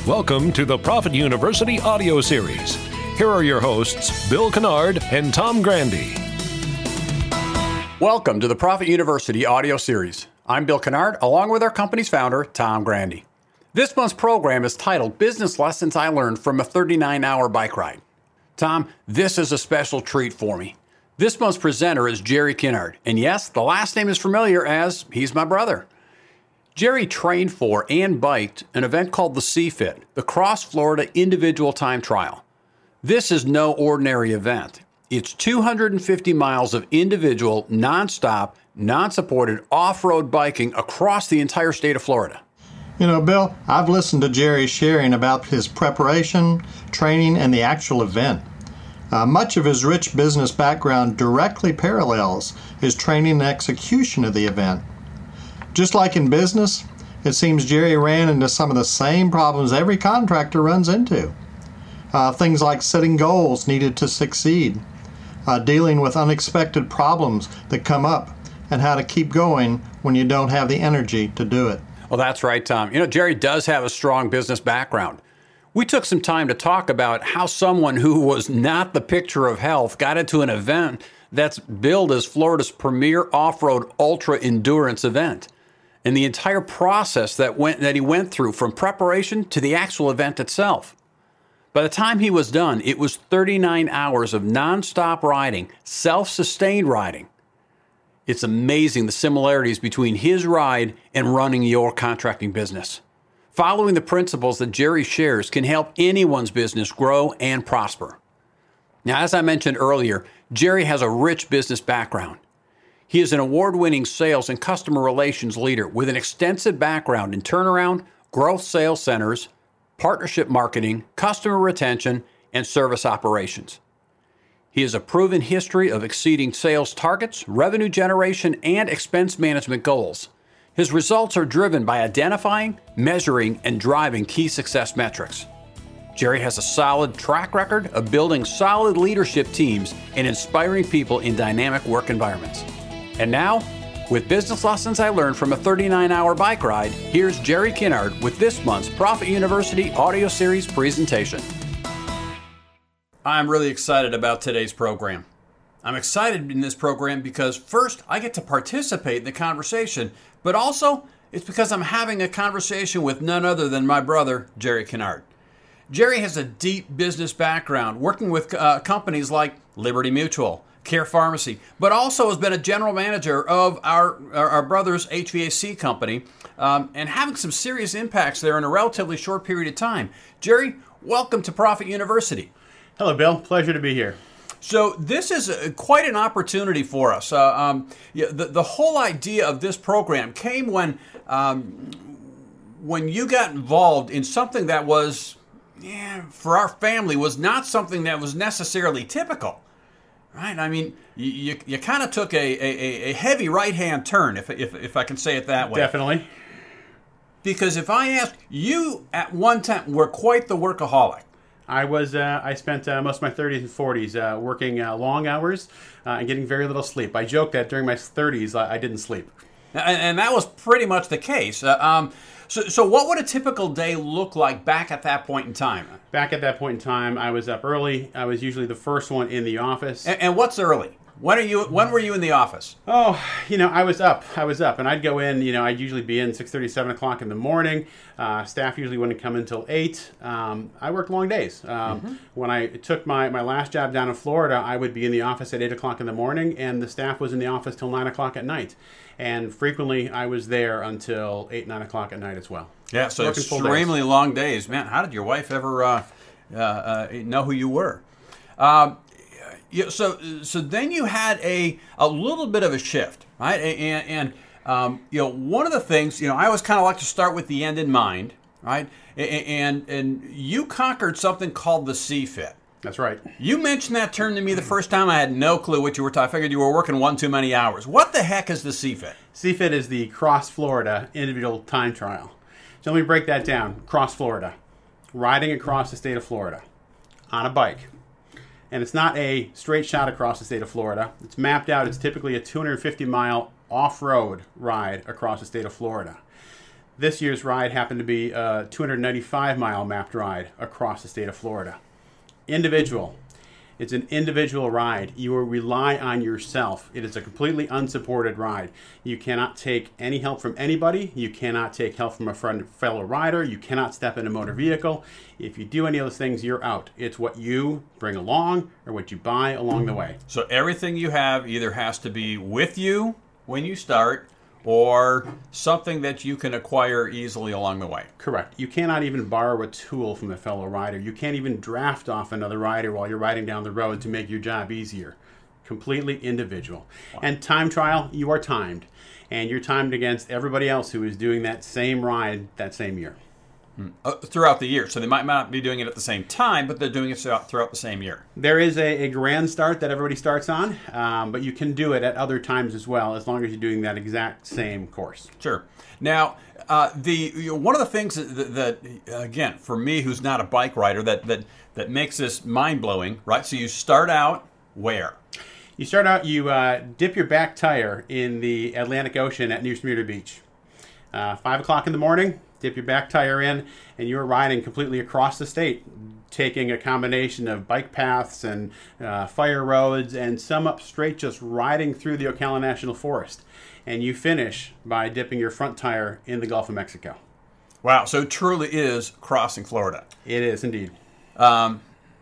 Welcome to the Profit University audio series. Here are your hosts, Bill Kennard and Tom Grandy. Welcome to the Profit University audio series. I'm Bill Kennard, along with our company's founder, Tom Grandy. This month's program is titled Business Lessons I Learned from a 39-Hour Bike Ride. Tom, this is a special treat for me. This month's presenter is Jerry Kennard, and yes, the last name is familiar as he's my brother. Jerry trained for and biked an event called the CFIT, the Cross Florida Individual Time Trial. This is no ordinary event. It's 250 miles of individual, non-stop, non-supported off-road biking across the entire state of Florida. You know, Bill, I've listened to Jerry sharing about his preparation, training, and the actual event. Much of his rich business background directly parallels his training and execution of the event. Just like in business, it seems Jerry ran into some of the same problems every contractor runs into. Things like setting goals needed to succeed, dealing with unexpected problems that come up, and how to keep going when you don't have the energy to do it. Well, that's right, Tom. You know, Jerry does have a strong business background. We took some time to talk about how someone who was not the picture of health got into an event that's billed as Florida's premier off-road ultra endurance event, and the entire process that he went through from preparation to the actual event itself. By the time he was done, it was 39 hours of nonstop riding, self-sustained riding. It's amazing the similarities between his ride and running your contracting business. Following the principles that Jerry shares can help anyone's business grow and prosper. Now, as I mentioned earlier, Jerry has a rich business background. He is an award-winning sales and customer relations leader with an extensive background in turnaround, growth sales centers, partnership marketing, customer retention, and service operations. He has a proven history of exceeding sales targets, revenue generation, and expense management goals. His results are driven by identifying, measuring, and driving key success metrics. Jerry has a solid track record of building solid leadership teams and inspiring people in dynamic work environments. And now, with business lessons I learned from a 39-hour bike ride, here's Jerry Kennard with this month's Profit University audio series presentation. I'm really excited about today's program. I'm excited in this program because first, I get to participate in the conversation, but also it's because I'm having a conversation with none other than my brother, Jerry Kennard. Jerry has a deep business background working with companies like Liberty Mutual, Care Pharmacy, but also has been a general manager of our brother's HVAC company and having some serious impacts there in a relatively short period of time. Jerry, welcome to Profit University. Hello, Bill. Pleasure to be here. So this is quite an opportunity for us. The whole idea of this program came when you got involved in something that was, for our family, was not something that was necessarily typical. Right, I mean, you kind of took a heavy right-hand turn, if I can say it that way. Definitely. Because if I ask, you at one time were quite the workaholic. I spent most of my 30s and 40s working long hours and getting very little sleep. I joke that during my 30s I didn't sleep. And that was pretty much the case. So what would a typical day look like back at that point in time? Back at that point in time, I was up early. I was usually the first one in the office. And what's early? When were you in the office? Oh, I was up, and I'd go in, I'd usually be in 6:30, 7 o'clock in the morning. Staff usually wouldn't come until 8. I worked long days. When I took my last job down in Florida, I would be in the office at 8 o'clock in the morning, and the staff was in the office till 9 o'clock at night. And frequently, I was there until 8, 9 o'clock at night as well. Yeah, so extremely long days. Man, how did your wife ever know who you were? So then you had a little bit of a shift, right? And one of the things, I always kind of like to start with the end in mind, right? And you conquered something called the CFIT. That's right. You mentioned that term to me the first time. I had no clue what you were talking. I figured you were working one too many hours. What the heck is the CFIT? CFIT is the Cross Florida Individual Time Trial. So let me break that down. Cross Florida. Riding across the state of Florida on a bike. And it's not a straight shot across the state of Florida. It's mapped out. It's typically a 250-mile off-road ride across the state of Florida. This year's ride happened to be a 295-mile mapped ride across the state of Florida. Individual. It's an individual ride. You will rely on yourself. It is a completely unsupported ride. You cannot take any help from anybody. You cannot take help from a fellow rider. You cannot step in a motor vehicle. If you do any of those things, you're out. It's what you bring along or what you buy along the way. So everything you have either has to be with you when you start or something that you can acquire easily along the way. Correct. You cannot even borrow a tool from a fellow rider. You can't even draft off another rider while you're riding down the road to make your job easier. Completely individual. Wow. And time trial, you are timed. And you're timed against everybody else who is doing that same ride that same year. Throughout the year. So they might not be doing it at the same time, but they're doing it throughout the same year. There is a grand start that everybody starts on, but you can do it at other times as well, as long as you're doing that exact same course. Sure. Now, one of the things that again, for me, who's not a bike rider, that makes this mind-blowing, right? So you start out where? You start out, you dip your back tire in the Atlantic Ocean at New Smyrna Beach. 5 o'clock in the morning, dip your back tire in, and you're riding completely across the state, taking a combination of bike paths and fire roads, and some up straight, just riding through the Ocala National Forest. And you finish by dipping your front tire in the Gulf of Mexico. Wow, so it truly is crossing Florida. It is indeed. Now,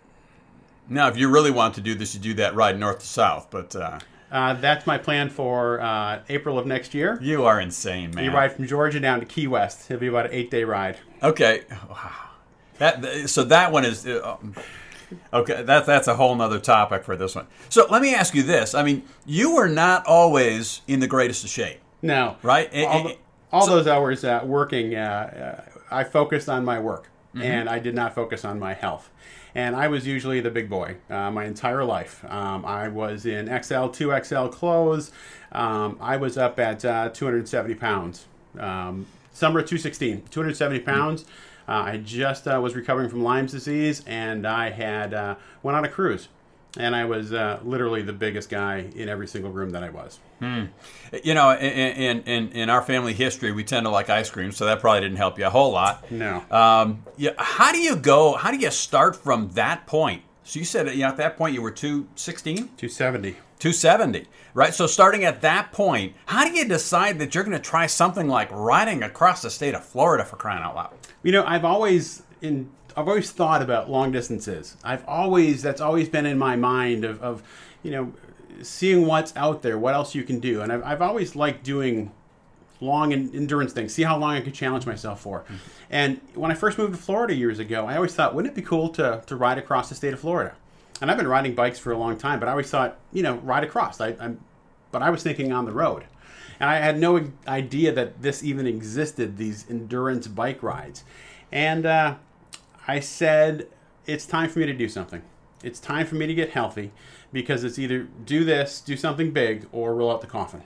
if you really want to do this, you do that ride north to south, but... that's my plan for April of next year. You are insane, man. You ride from Georgia down to Key West. It'll be about an 8-day ride. Okay. Wow. So that one is... okay, that's a whole nother topic for this one. So let me ask you this. I mean, you were not always in the greatest of shape. No. Right? All those hours working, I focused on my work, and I did not focus on my health. And I was usually the big boy my entire life. I was in XL, 2XL clothes. I was up at 270 pounds. Summer of 2016, 270 pounds. I just was recovering from Lyme's disease, and I had went on a cruise. And I was literally the biggest guy in every single room that I was. You know, in our family history, we tend to like ice cream, so that probably didn't help you a whole lot. No. How do you start from that point? So you said at that point you were 216? 270. 270, right? So starting at that point, how do you decide that you're going to try something like riding across the state of Florida, for crying out loud? You know, I've always thought about long distances. That's always been in my mind of seeing what's out there, what else you can do. And I've always liked doing long endurance things, see how long I could challenge myself for. Mm-hmm. And when I first moved to Florida years ago, I always thought, wouldn't it be cool to ride across the state of Florida? And I've been riding bikes for a long time, but I always thought, ride across. But I was thinking on the road. And I had no idea that this even existed, these endurance bike rides. And I said, it's time for me to do something. It's time for me to get healthy, because it's either do this, do something big, or roll out the coffin.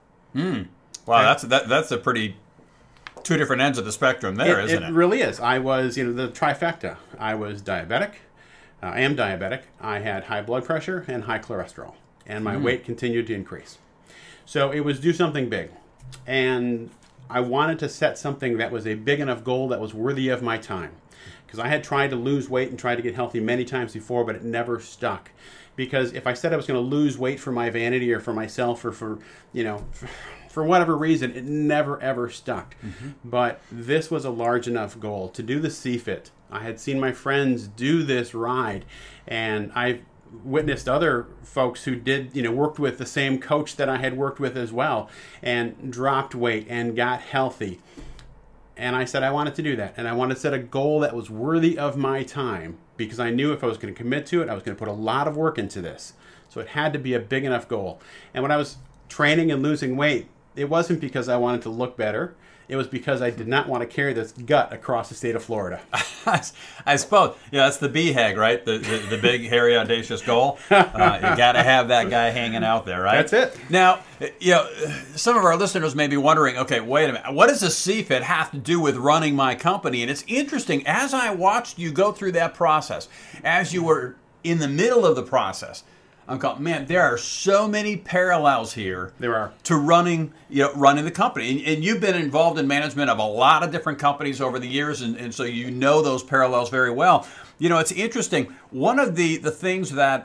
Wow, that's a pretty two different ends of the spectrum there, isn't it? It really is. I was, the trifecta. I was diabetic. I am diabetic. I had high blood pressure and high cholesterol, and my weight continued to increase. So it was do something big. And I wanted to set something that was a big enough goal that was worthy of my time. Because I had tried to lose weight and tried to get healthy many times before, but it never stuck. Because if I said I was going to lose weight for my vanity or for myself or for whatever reason, it never ever stuck. But this was a large enough goal to do the CFIT. I had seen my friends do this ride, and I've witnessed other folks who did, worked with the same coach that I had worked with as well, and dropped weight and got healthy. And I said I wanted to do that, and I wanted to set a goal that was worthy of my time, because I knew if I was going to commit to it, I was going to put a lot of work into this. So it had to be a big enough goal. And when I was training and losing weight, it wasn't because I wanted to look better. It was because I did not want to carry this gut across the state of Florida. I suppose. That's the BHAG, right? The big, hairy, audacious goal. You got to have that guy hanging out there, right? That's it. Now, some of our listeners may be wondering, okay, wait a minute. What does a CFIT have to do with running my company? And it's interesting, as I watched you go through that process, as you were in the middle of the process, I'm going, man, there are so many parallels here. There are. To running the company. And you've been involved in management of a lot of different companies over the years, and so you know those parallels very well. It's interesting. One of the things that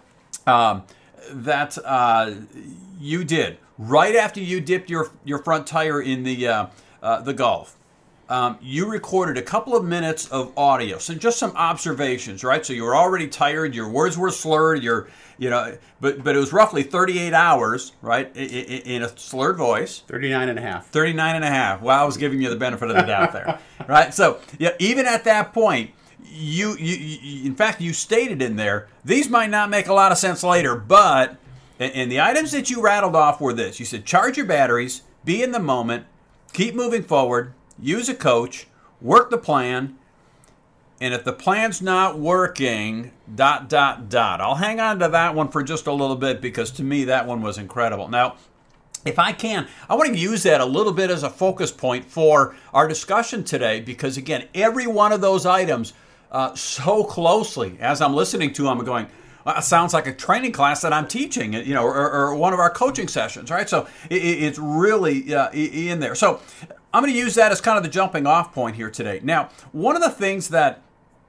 you did right after you dipped your front tire in the Gulf, you recorded a couple of minutes of audio, so just some observations, right? So you were already tired, your words were slurred, but it was roughly 38 hours, right, in a slurred voice. 39 and a half. 39 and a half. Well, I was giving you the benefit of the doubt there, right? So even at that point, you in fact, you stated in there, these might not make a lot of sense later, but, and the items that you rattled off were this. You said, charge your batteries, be in the moment, keep moving forward, use a coach, work the plan, and if the plan's not working, ... I'll hang on to that one for just a little bit because to me that one was incredible. Now, if I can, I want to use that a little bit as a focus point for our discussion today because, again, every one of those items so closely, as I'm listening to them, I'm going, sounds like a training class that I'm teaching, or one of our coaching sessions, right? So it's really in there. So I'm going to use that as kind of the jumping off point here today. Now, one of the things that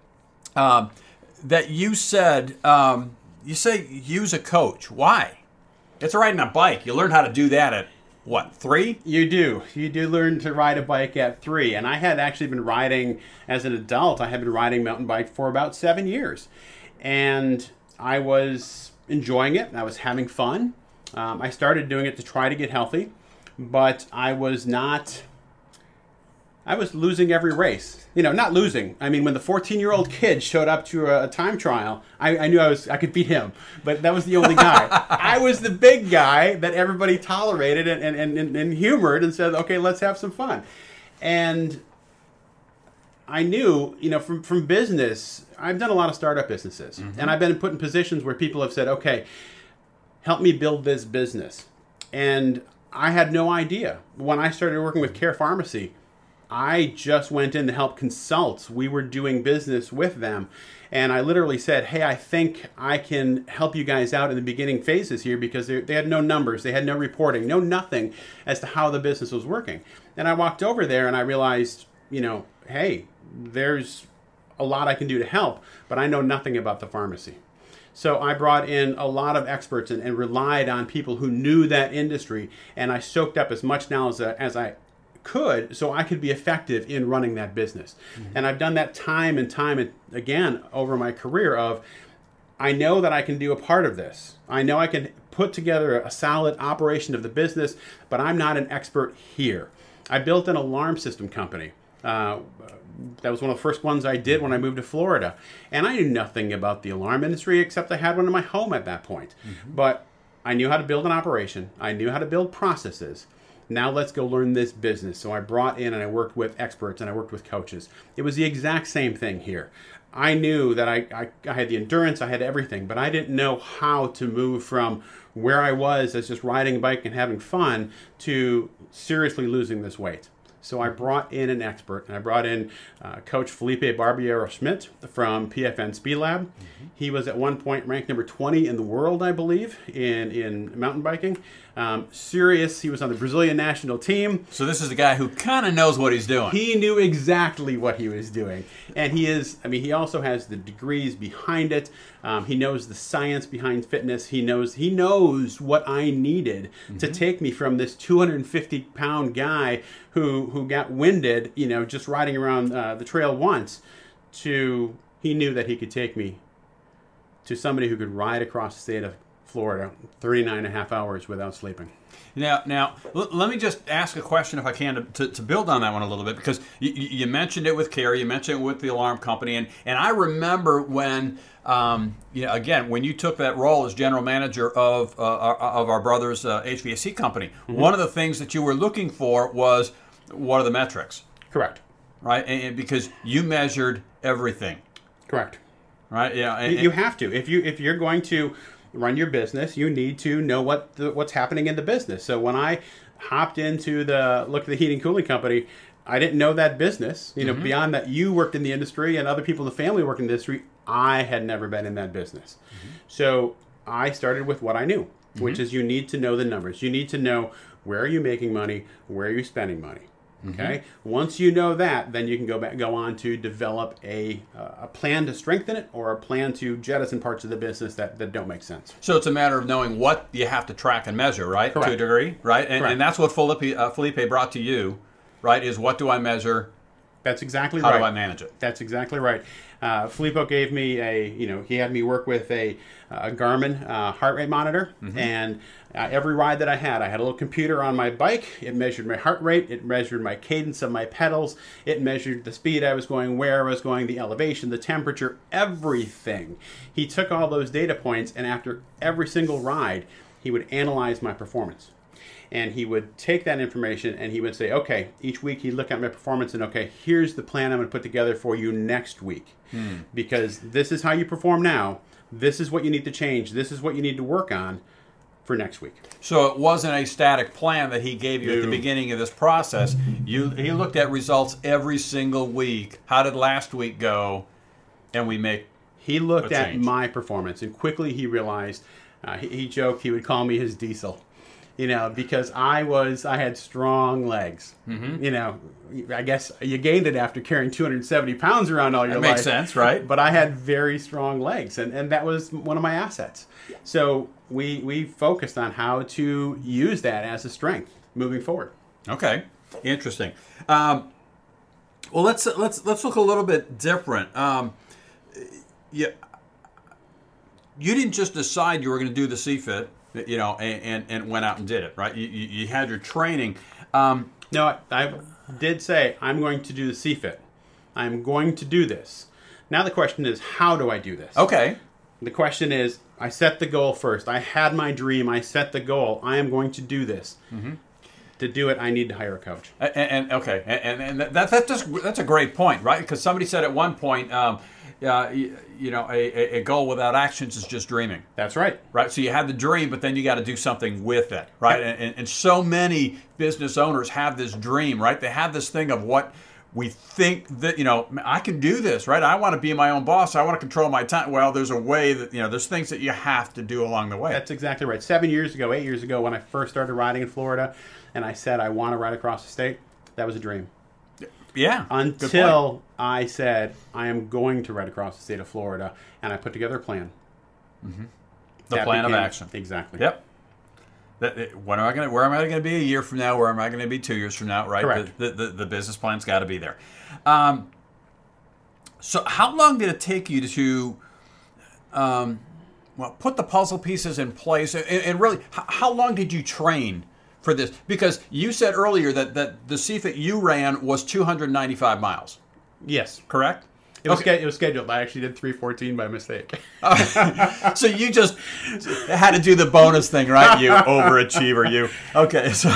you said, you say use a coach. Why? It's riding a bike. You learn how to do that at, what, 3? You do. You do learn to ride a bike at 3. And I had actually been riding, as an adult, I had been riding mountain bike for about 7 years. And I was enjoying it. I was having fun. I started doing it to try to get healthy. But I was losing every race. Not losing. I mean, when the 14-year-old kid showed up to a time trial, I knew I could beat him. But that was the only guy. I was the big guy that everybody tolerated and humored and said, okay, let's have some fun. And I knew, from business, I've done a lot of startup businesses. Mm-hmm. And I've been put in positions where people have said, okay, help me build this business. And I had no idea. When I started working with Care Pharmacy, I just went in to help consult. We were doing business with them. And I literally said, hey, I think I can help you guys out in the beginning phases here because they had no numbers. They had no reporting, no nothing as to how the business was working. And I walked over there and I realized, hey, there's a lot I can do to help, but I know nothing about the pharmacy. So I brought in a lot of experts and relied on people who knew that industry. And I soaked up as much knowledge as I could so I could be effective in running that business. Mm-hmm. And I've done that time and time again over my career of, I know that I can do a part of this. I know I can put together a solid operation of the business, but I'm not an expert here. I built an alarm system company. That was one of the first ones I did when I moved to Florida. And I knew nothing about the alarm industry except I had one in my home at that point. Mm-hmm. But I knew how to build an operation. I knew how to build processes. Now let's go learn this business. So I brought in and I worked with experts and I worked with coaches. It was the exact same thing here. I knew that I had the endurance, I had everything, but I didn't know how to move from where I was as just riding a bike and having fun to seriously losing this weight. So I brought in an expert, and I brought in Coach Felipe Barbiero-Schmidt from PFN Speed Lab. Mm-hmm. He was at one point ranked number 20 in the world, I believe, in mountain biking. Serious. He was on the Brazilian national team. So this is the guy who kind of knows what he's doing. He knew exactly what he was doing. And he also has the degrees behind it. He knows the science behind fitness. He knows what I needed to take me from this 250-pound guy who got winded, just riding around the trail once, to he knew that he could take me to somebody who could ride across the state of Florida 39 and a half hours without sleeping. Now, let me just ask a question, if I can, to build on that one a little bit, because you mentioned it with Care, you mentioned it with the alarm company, and I remember when, again, when you took that role as general manager of our brother's HVAC company, one of the things that you were looking for was, what are the metrics? Correct. Right, and because you measured everything. Correct. Right. Yeah. You have to. If you're going to run your business, you need to know what's happening in the business. So when I hopped into look at the heating cooling company, I didn't know that business. Beyond that, you worked in the industry and other people in the family worked in the industry. I had never been in that business. Mm-hmm. So I started with what I knew, which is you need to know the numbers. You need to know where are you making money, where are you spending money. Okay. Once you know that, then you can go on to develop a plan to strengthen it, or a plan to jettison parts of the business that don't make sense. So it's a matter of knowing what you have to track and measure, right? Correct. To a degree, right? And, Correct. and that's what Felipe brought to you, right? Is what do I measure? That's exactly How right. do I manage it? That's exactly right. Filippo gave me he had me work with a Garmin heart rate monitor, and every ride that I had a little computer on my bike. It measured my heart rate, it measured my cadence of my pedals, it measured the speed I was going, where I was going, the elevation, the temperature, everything. He took all those data points, and after every single ride, he would analyze my performance. And he would take that information and he would say, okay, each week he'd look at my performance and, okay, here's the plan I'm going to put together for you next week. Because this is how you perform now. This is what you need to change. This is what you need to work on for next week. So it wasn't a static plan that he gave you at the No. beginning of this process. He looked at results every single week. How did last week go? And we make He looked a at change. my performance, and quickly he realized, he joked he would call me his diesel. Because I had strong legs. I guess you gained it after carrying 270 pounds around all your life. That makes sense, right? But I had very strong legs, and that was one of my assets. So we focused on how to use that as a strength moving forward. Okay, interesting. Well, let's look a little bit different. You didn't just decide you were going to do the CFIT, and went out and did it, right? You had your training. No, I did say I'm going to do the CFIT. I'm going to do this. Now the question is, how do I do this? Okay. The question is, I set the goal first. I had my dream. I set the goal. I am going to do this. To do it, I need to hire a coach. And that's a great point, right? Because somebody said at one point, a goal without actions is just dreaming. That's right. Right, so you had the dream, but then you got to do something with it, right? And so many business owners have this dream, right? They have this thing of what we think that, I can do this, right? I want to be my own boss. I want to control my time. Well, there's a way that, there's things that you have to do along the way. That's exactly right. 8 years ago, when I first started riding in Florida, and I said I want to ride across the state, that was a dream. Yeah. Until I said I am going to ride across the state of Florida, and I put together a plan. The plan of action. Exactly. Yep. Where am I going to be a year from now? Where am I going to be 2 years from now? Right. Correct. The business plan's got to be there. So how long did it take you to, put the puzzle pieces in place? And really, how long did you train for this? Because you said earlier that the CFIT you ran was 295 miles. Yes. Correct? It was scheduled. I actually did 314 by mistake. So you just had to do the bonus thing, right? You overachiever, you. Okay, so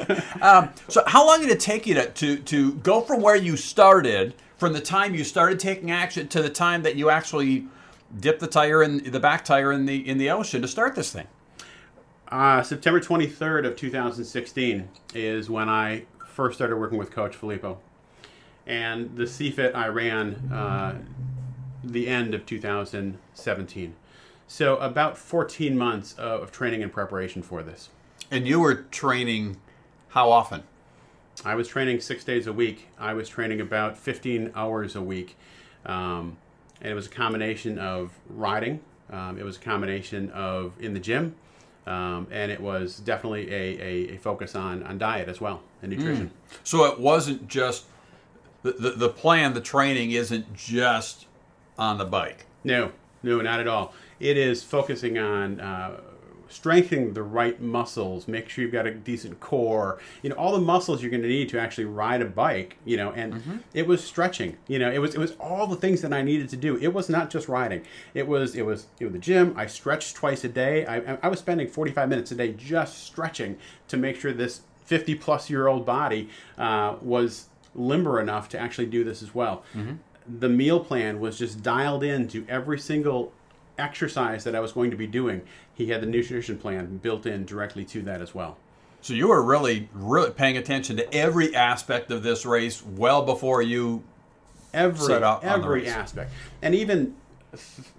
how long did it take you to go from where you started, from the time you started taking action to the time that you actually dipped the back tire in the ocean to start this thing? September 23rd of 2016 is when I first started working with Coach Filippo. And the CFIT I ran the end of 2017. So about 14 months of training and preparation for this. And you were training how often? I was training 6 days a week. I was training about 15 hours a week. And it was a combination of riding. It was a combination of in the gym. And it was definitely a focus on diet as well and nutrition. So it wasn't just the plan, the training isn't just on the bike. No, not at all. It is focusing on strengthening the right muscles, make sure you've got a decent core, all the muscles you're going to need to actually ride a bike, and it was stretching, it was all the things that I needed to do. It was not just riding. It was the gym. I stretched twice a day. I was spending 45 minutes a day just stretching to make sure this 50-plus-year-old body was limber enough to actually do this as well. The meal plan was just dialed into every single exercise that I was going to be doing. He had the nutrition plan built in directly to that as well. So you were really, really paying attention to every aspect of this race well before you set out on the every race. aspect. And even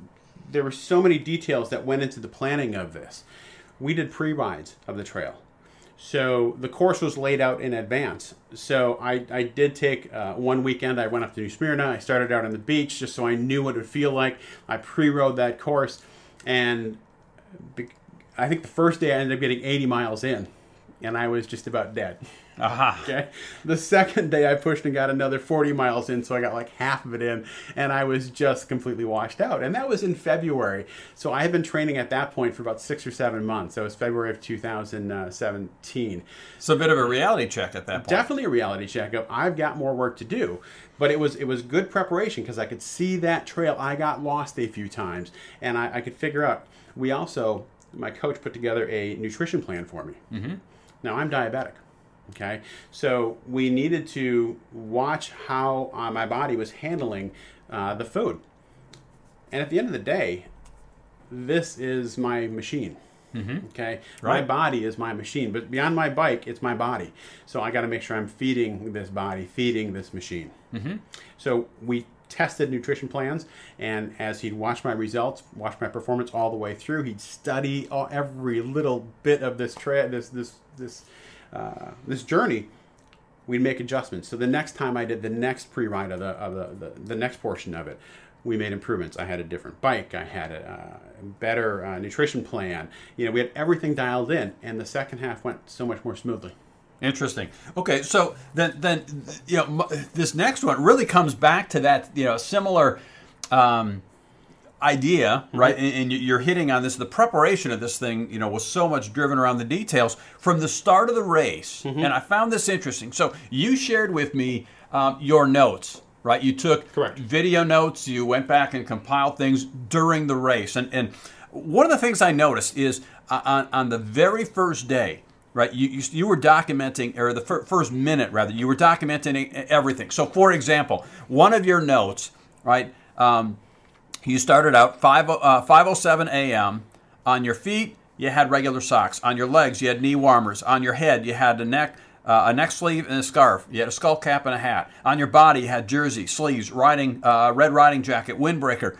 there were so many details that went into the planning of this. We did pre-rides of the trail. So the course was laid out in advance. So I did take one weekend. I went up to New Smyrna. I started out on the beach just so I knew what it would feel like. I pre-rode that course. And I think the first day I ended up getting 80 miles in. And I was just about dead. Aha. Okay. The second day I pushed and got another 40 miles in, so I got like half of it in, and I was just completely washed out. And that was in February. So I had been training at that point for about 6 or 7 months. So it was February of 2017. So a bit of a reality check at that point. Definitely a reality check of I've got more work to do. But it was good preparation because I could see that trail. I got lost a few times, and I could figure out. My coach put together a nutrition plan for me. Mm-hmm. Now, I'm diabetic, okay? So we needed to watch how my body was handling the food. And at the end of the day, this is my machine, okay? Right. My body is my machine, but beyond my bike, it's my body. So I got to make sure I'm feeding this body, feeding this machine. Mm-hmm. So we tested nutrition plans, and as he'd watch my results, watch my performance all the way through, he'd study every little bit of this this journey. We'd make adjustments. So the next time I did the next pre-ride of the next portion of it, we made improvements. I had a different bike. I had a better nutrition plan. We had everything dialed in, and the second half went so much more smoothly. Interesting. Okay, so then this next one really comes back to that similar idea, right? And you're hitting on this. The preparation of this thing, was so much driven around the details from the start of the race, and I found this interesting. So you shared with me your notes, right? You took video notes. You went back and compiled things during the race, and one of the things I noticed is on the very first day. Right, you were documenting, or the first minute rather, you were documenting everything. So, for example, one of your notes, right, you started out 5:07 a.m. On your feet, you had regular socks. On your legs, you had knee warmers. On your head, you had a neck sleeve and a scarf. You had a skull cap and a hat. On your body, you had jersey, sleeves, red riding jacket, windbreaker.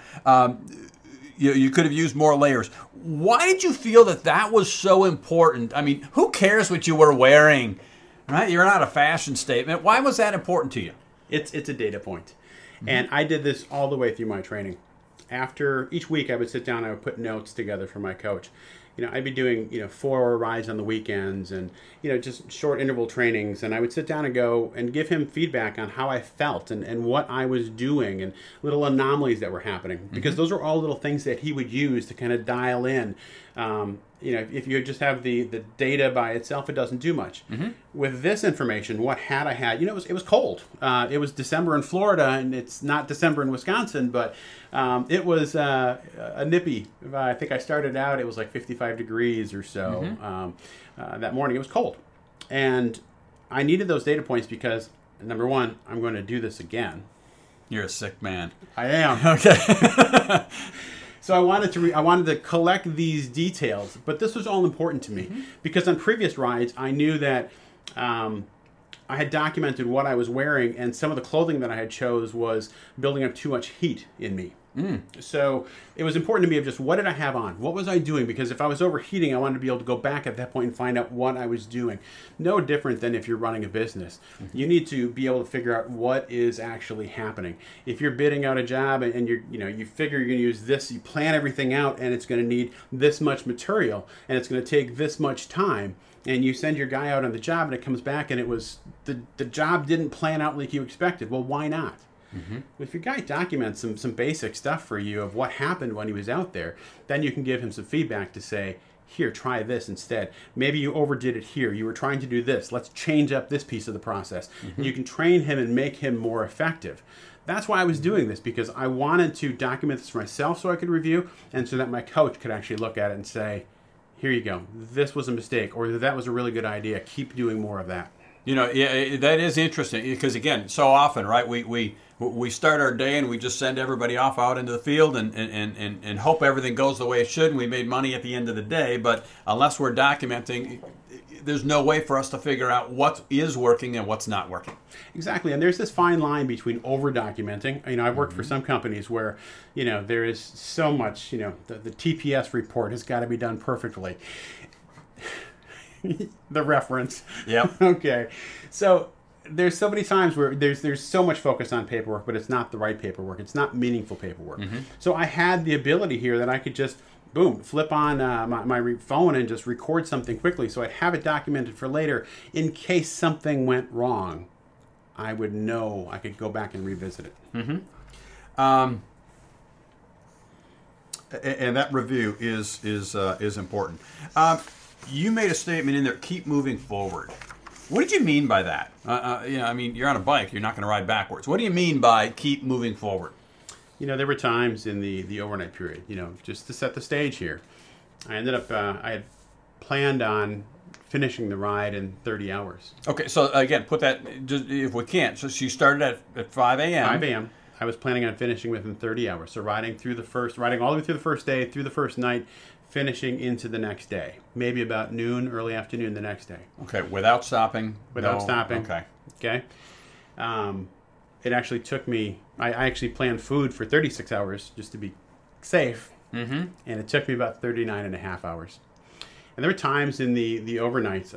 You could have used more layers. Why did you feel that was so important? I mean, who cares what you were wearing, right? You're not a fashion statement. Why was that important to you? It's a data point. And I did this all the way through my training. After each week, I would sit down and I would put notes together for my coach. I'd be doing 4 rides on the weekends and just short interval trainings, and I would sit down and go and give him feedback on how I felt and what I was doing and little anomalies that were happening, because those are all little things that he would use to kind of dial in. If you just have the data by itself, it doesn't do much. With this information, what had I had? It was cold. It was December in Florida, and it's not December in Wisconsin, but it was a nippy. I think I started out, it was like 55 degrees or so that morning. It was cold. And I needed those data points because, number one, I'm going to do this again. You're a sick man. I am. Okay. So I wanted to collect these details, but this was all important to me because on previous rides I knew that I had documented what I was wearing, and some of the clothing that I had chose was building up too much heat in me. So it was important to me of just what did I have on? What was I doing? Because if I was overheating, I wanted to be able to go back at that point and find out what I was doing. No different than if you're running a business. You need to be able to figure out what is actually happening. If you're bidding out a job and you figure you're going to use this, you plan everything out and it's going to need this much material and it's going to take this much time, and you send your guy out on the job and it comes back and it was the job didn't plan out like you expected. Well, why not? If your guy documents some basic stuff for you of what happened when he was out there, then you can give him some feedback to say, here, try this instead. Maybe you overdid it here. You were trying to do this. Let's change up this piece of the process. And you can train him and make him more effective. That's why I was doing this, because I wanted to document this for myself so I could review, and so that my coach could actually look at it and say, here you go. This was a mistake, or that was a really good idea. Keep doing more of that. Yeah, that is interesting because, again, so often, right, we start our day and we just send everybody off out into the field and hope everything goes the way it should and we made money at the end of the day. But unless we're documenting, there's no way for us to figure out what is working and what's not working. Exactly, and there's this fine line between over-documenting. I've worked for some companies where, there is so much, the TPS report has got to be done perfectly. The reference. Yep. Okay, so there's so many times where there's so much focus on paperwork, but it's not the right paperwork. It's not meaningful paperwork. So I had the ability here that I could just, boom, flip on my phone and just record something quickly so I'd have it documented for later in case something went wrong. I would know I could go back and revisit it. And that review is important. You made a statement in there, keep moving forward. What did you mean by that? You're on a bike. You're not going to ride backwards. What do you mean by keep moving forward? There were times in the overnight period, just to set the stage here. I ended up, I had planned on finishing the ride in 30 hours. Okay, so again, put that, just if we can't. So you started at 5 a.m. 5 a.m. I was planning on finishing within 30 hours. So riding all the way through the first day, through the first night, finishing into the next day. Maybe about noon, early afternoon the next day. Okay, without stopping? Without stopping. Okay. It actually took me, I actually planned food for 36 hours just to be safe. And it took me about 39 and a half hours. And there were times in the overnights,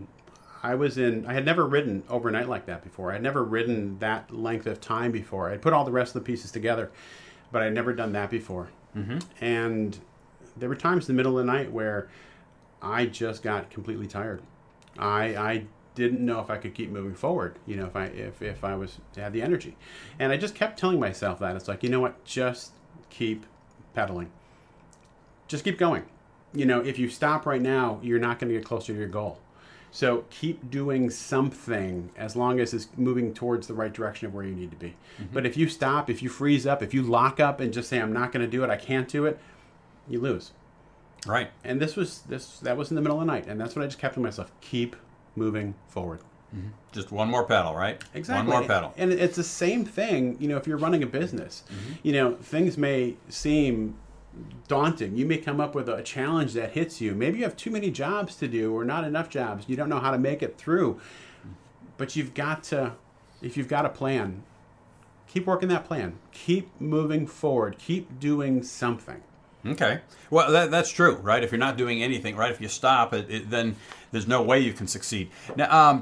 I had never ridden overnight like that before. I had never ridden that length of time before. I put all the rest of the pieces together, but I'd never done that before. And there were times in the middle of the night where I just got completely tired. I didn't know if I could keep moving forward, if I had the energy. And I just kept telling myself that. It's like, you know what, just keep pedaling. Just keep going. If you stop right now, you're not going to get closer to your goal. So keep doing something as long as it's moving towards the right direction of where you need to be. But if you stop, if you freeze up, if you lock up and just say, I'm not going to do it, I can't do it, you lose. Right. And that was in the middle of the night. And that's what I just kept to myself. Keep moving forward. Just one more pedal, right? Exactly. One more pedal. And it's the same thing, if you're running a business. Things may seem daunting. You may come up with a challenge that hits you. Maybe you have too many jobs to do or not enough jobs. You don't know how to make it through. But if you've got a plan, keep working that plan. Keep moving forward. Keep doing something. Okay. Well, that's true, right? If you're not doing anything, right? If you stop, then there's no way you can succeed. Now,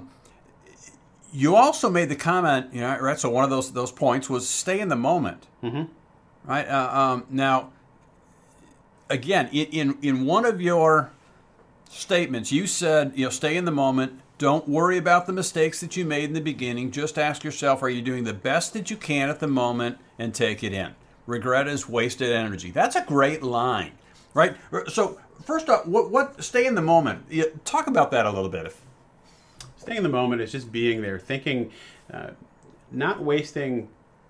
you also made the comment, right? So one of those points was stay in the moment, right? Now, again, in one of your statements, you said, stay in the moment. Don't worry about the mistakes that you made in the beginning. Just ask yourself, are you doing the best that you can at the moment, and take it in. Regret is wasted energy. That's a great line, right? So first off, what stay in the moment? Talk about that a little bit. Staying in the moment is just being there, thinking, not wasting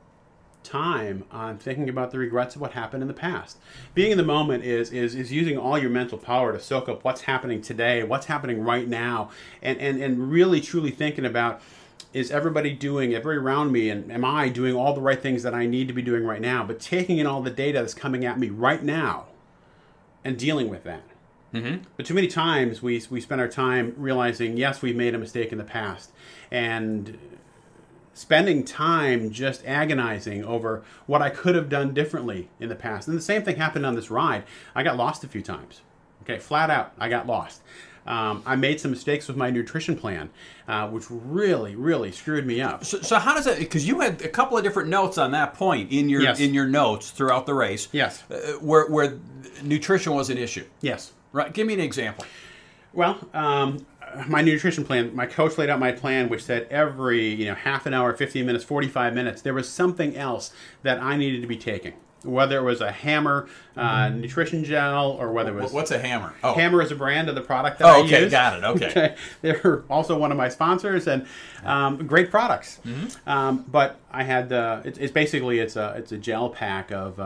time on thinking about the regrets of what happened in the past. Being in the moment is using all your mental power to soak up what's happening today, what's happening right now, and really truly thinking about, is everybody around me, and am I doing all the right things that I need to be doing right now, but taking in all the data that's coming at me right now and dealing with that. But too many times we spend our time realizing, yes, we made a mistake in the past, and spending time just agonizing over what I could have done differently in the past. And the same thing happened on this ride. I got lost a few times. Okay, flat out, I got lost. I made some mistakes with my nutrition plan, which really, really screwed me up. So how does that? Because you had a couple of different notes on that point in your notes throughout the race. Yes. Where nutrition was an issue. Yes. Right. Give me an example. Well, my nutrition plan, my coach laid out my plan, which said every half an hour, 15 minutes, 45 minutes, there was something else that I needed to be taking. Whether it was a Hammer nutrition gel, or whether it was... What's a Hammer? Oh. Hammer is a brand of the product that I use. Okay, got it, okay. They're also one of my sponsors, and great products. But I had it's basically a gel pack of,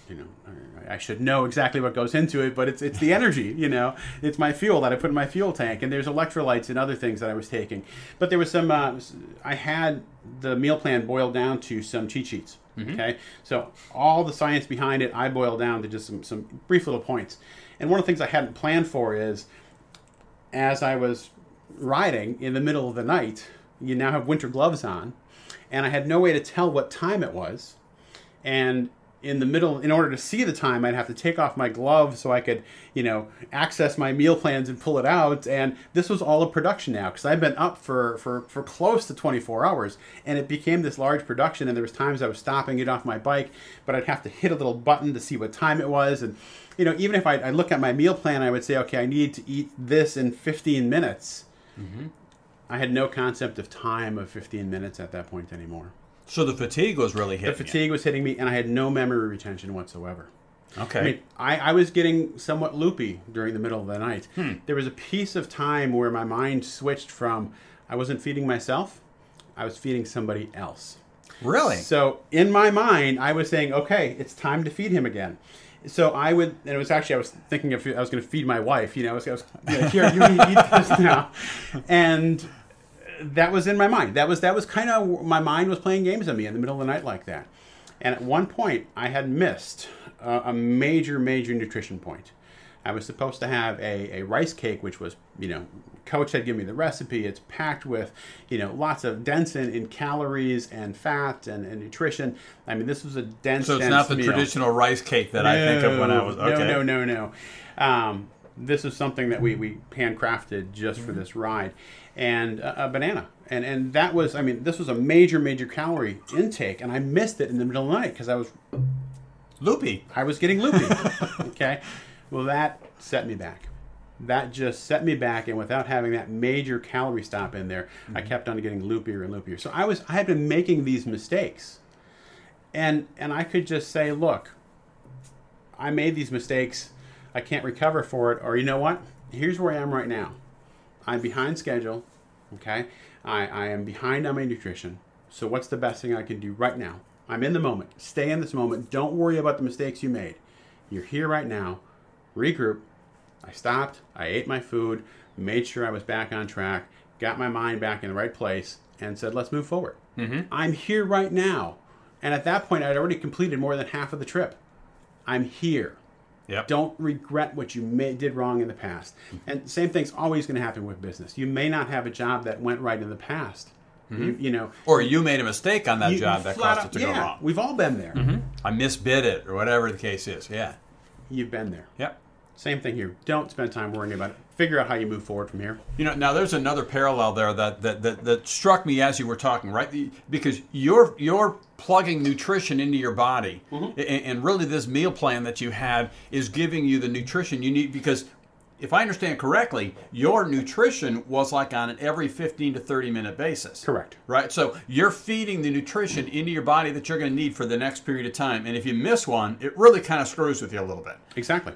I should know exactly what goes into it, but it's the energy, It's my fuel that I put in my fuel tank, and there's electrolytes and other things that I was taking. But there was some, I had the meal plan boiled down to some cheat sheets. Okay, so all the science behind it, I boiled down to just some brief little points. And one of the things I hadn't planned for is, as I was riding in the middle of the night. You now have winter gloves on, and I had no way to tell what time it was. And in order to see the time, I'd have to take off my gloves so I could, access my meal plans and pull it out. And this was all a production now, because I've been up for close to 24 hours, and it became this large production. And there was times I was stopping, get off my bike, but I'd have to hit a little button to see what time it was. And even if I look at my meal plan, I would say, okay, I need to eat this in 15 minutes. Mm-hmm. I had no concept of time of 15 minutes at that point anymore. So the fatigue was really hitting The fatigue was hitting me, and I had no memory retention whatsoever. Okay. I mean, I was getting somewhat loopy during the middle of the night. There was a piece of time where my mind switched from I wasn't feeding myself, I was feeding somebody else. Really? So in my mind, I was saying, okay, it's time to feed him again. So I would, and it was actually, I was thinking if I was going to feed my wife, I was here, you eat this now. And that was in my mind. That was kind of, my mind was playing games on me in the middle of the night like that. And at one point, I had missed a major nutrition point. I was supposed to have a rice cake, which was, Coach had given me the recipe. It's packed with, lots of dense in calories and fat and nutrition. I mean, this was a dense So it's not the meal. Traditional rice cake that I think of when I was, okay. No. This is something that we handcrafted just for this ride. And a banana. And that was, this was a major calorie intake, and I missed it in the middle of the night because I was loopy. I was getting loopy. Okay. Well, that set me back. That just set me back, and without having that major calorie stop in there, I kept on getting loopier and loopier. So I had been making these mistakes. And I could just say, look, I made these mistakes. I can't recover for it. Or you know what? Here's where I am right now. I'm behind schedule, okay? I am behind on my nutrition. So what's the best thing I can do right now? I'm in the moment. Stay in this moment. Don't worry about the mistakes you made. You're here right now. Regroup. I stopped. I ate my food, made sure I was back on track, got my mind back in the right place, and said, let's move forward. Mm-hmm. I'm here right now. And at that point, I'd already completed more than half of the trip. I'm here. Yep. Don't regret what you did wrong in the past. And same thing's always going to happen with business. You may not have a job that went right in the past. Mm-hmm. Or you made a mistake on that job that caused it to go wrong. We've all been there. Mm-hmm. I misbid it, or whatever the case is. Yeah. You've been there. Yep. Same thing here. Don't spend time worrying about it. Figure out how you move forward from here. Now there's another parallel there that struck me as you were talking, right? Because you're plugging nutrition into your body, and really this meal plan that you have is giving you the nutrition you need. Because if I understand correctly, your nutrition was like on an every 15 to 30 minute basis. Correct. Right? So you're feeding the nutrition into your body that you're going to need for the next period of time. And if you miss one, it really kind of screws with you a little bit. Exactly.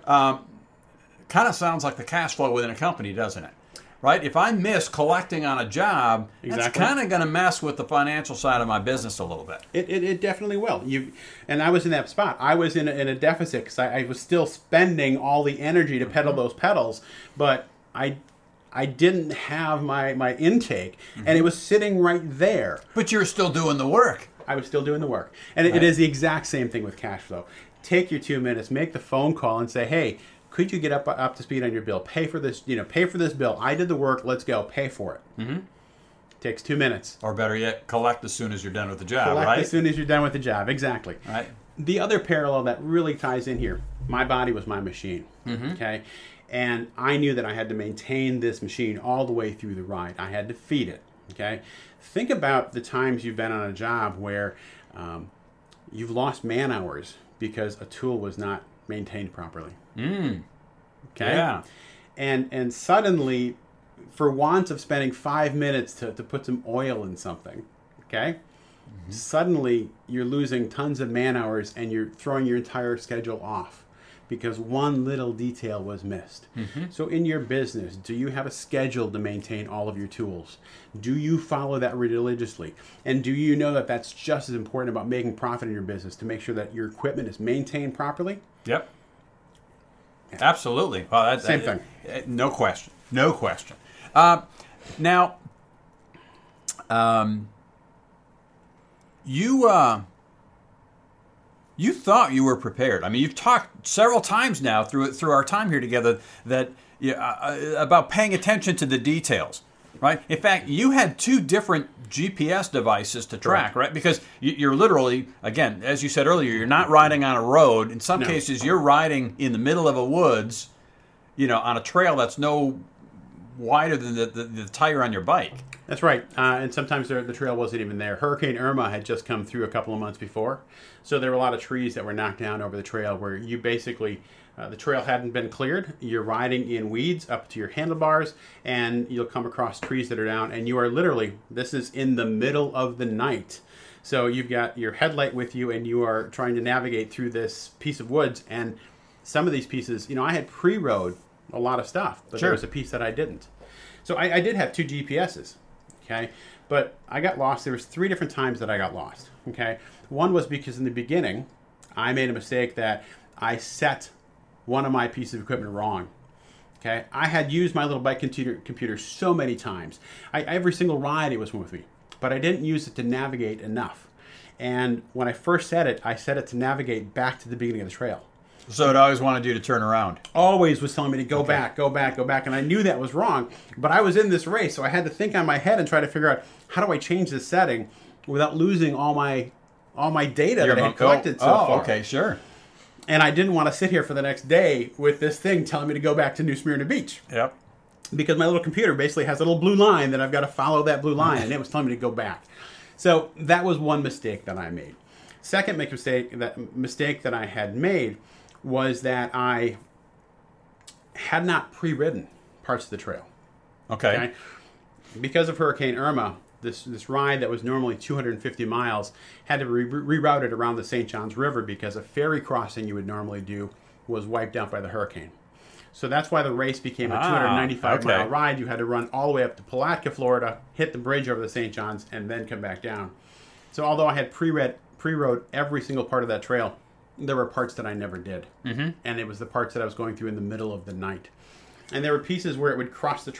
Kind of sounds like the cash flow within a company, doesn't it? Right? If I miss collecting on a job, that's kind of going to mess with the financial side of my business a little bit. It definitely will. And I was in that spot. I was in a deficit because I was still spending all the energy to pedal those pedals, but I didn't have my intake, and it was sitting right there. But you're still doing the work. I was still doing the work. And it is the exact same thing with cash flow. Take your 2 minutes, make the phone call, and say, hey, could you get up to speed on your bill? Pay for this, pay for this bill. I did the work. Let's go. Pay for it. Mm-hmm. Takes 2 minutes. Or better yet, collect as soon as you're done with the job, collect right? as soon as you're done with the job. Exactly. Right. The other parallel that really ties in here, my body was my machine. Mm-hmm. Okay. And I knew that I had to maintain this machine all the way through the ride. I had to feed it. Okay. Think about the times you've been on a job where you've lost man hours because a tool was not maintained properly. Okay. Yeah. And suddenly, for want of spending 5 minutes to put some oil in something, okay, suddenly you're losing tons of man hours and you're throwing your entire schedule off because one little detail was missed. So in your business, do you have a schedule to maintain all of your tools? Do you follow that religiously? And do you know that that's just as important about making profit in your business, to make sure that your equipment is maintained properly? Yep. Absolutely. Well, Same thing. No question. No question. Now, you thought you were prepared. I mean, you've talked several times now through our time here together that about paying attention to the details. right? In fact, you had 2 different GPS devices to track, right? Because you're literally, again, as you said earlier, you're not riding on a road. In some cases, you're riding in the middle of a woods, on a trail that's no wider than the tire on your bike. That's right. And sometimes the trail wasn't even there. Hurricane Irma had just come through a couple of months before. So there were a lot of trees that were knocked down over the trail where you basically, the trail hadn't been cleared. You're riding in weeds up to your handlebars, and you'll come across trees that are down. And you are literally, this is in the middle of the night. So you've got your headlight with you, and you are trying to navigate through this piece of woods. And some of these pieces, I had pre-rode a lot of stuff, but there was a piece that I didn't. So I did have 2 GPSs. Okay, but I got lost. There was 3 different times that I got lost. Okay, one was because in the beginning, I made a mistake that I set one of my pieces of equipment wrong. Okay, I had used my little bike computer so many times. Every single ride it was with me, but I didn't use it to navigate enough. And when I first set it, I set it to navigate back to the beginning of the trail. So it always wanted you to turn around. Always was telling me to go back, and I knew that was wrong, but I was in this race, so I had to think on my head and try to figure out how do I change this setting without losing all my data that I had collected so far. Okay, sure. And I didn't want to sit here for the next day with this thing telling me to go back to New Smyrna Beach. Yep. Because my little computer basically has a little blue line that I've got to follow that blue line, and it was telling me to go back. So that was one mistake that I made. Second mistake that I had made was that I had not pre-ridden parts of the trail. Okay. Because of Hurricane Irma, this ride that was normally 250 miles had to be rerouted around the St. Johns River because a ferry crossing you would normally do was wiped out by the hurricane. So that's why the race became a 295-mile ride. You had to run all the way up to Palatka, Florida, hit the bridge over the St. Johns, and then come back down. So although I had pre-rode every single part of that trail, there were parts that I never did. Mm-hmm. And it was the parts that I was going through in the middle of the night. And there were pieces where it would cross the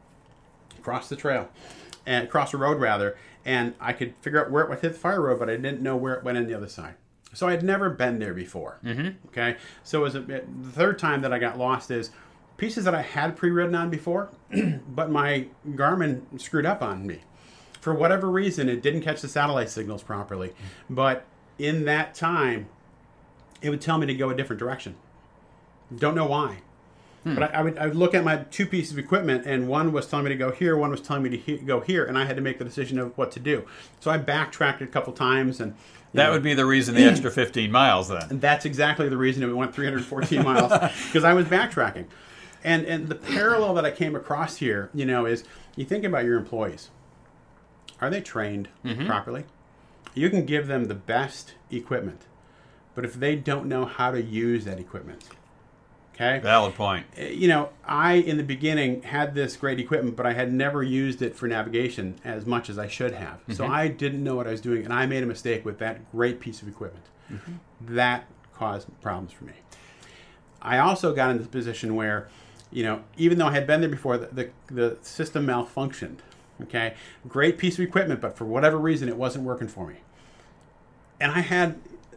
road rather, and I could figure out where it would hit the fire road, but I didn't know where it went on the other side. So I had never been there before. Mm-hmm. Okay, so the third time that I got lost is pieces that I had pre-ridden on before, but my Garmin screwed up on me. For whatever reason, it didn't catch the satellite signals properly. But in that time, it would tell me to go a different direction. Don't know why. But I would look at my 2 pieces of equipment, and one was telling me to go here, one was telling me to go here, and I had to make the decision of what to do. So I backtracked a couple times, and that would be the reason the extra 15 miles then. And that's exactly the reason it went 314 miles, because I was backtracking. And the parallel that I came across here, is you think about your employees. Are they trained properly? You can give them the best equipment, but if they don't know how to use that equipment, okay? Valid point. I, in the beginning, had this great equipment, but I had never used it for navigation as much as I should have. Mm-hmm. So I didn't know what I was doing, and I made a mistake with that great piece of equipment. Mm-hmm. That caused problems for me. I also got into the position where, even though I had been there before, the system malfunctioned. Okay? Great piece of equipment, but for whatever reason, it wasn't working for me. And I had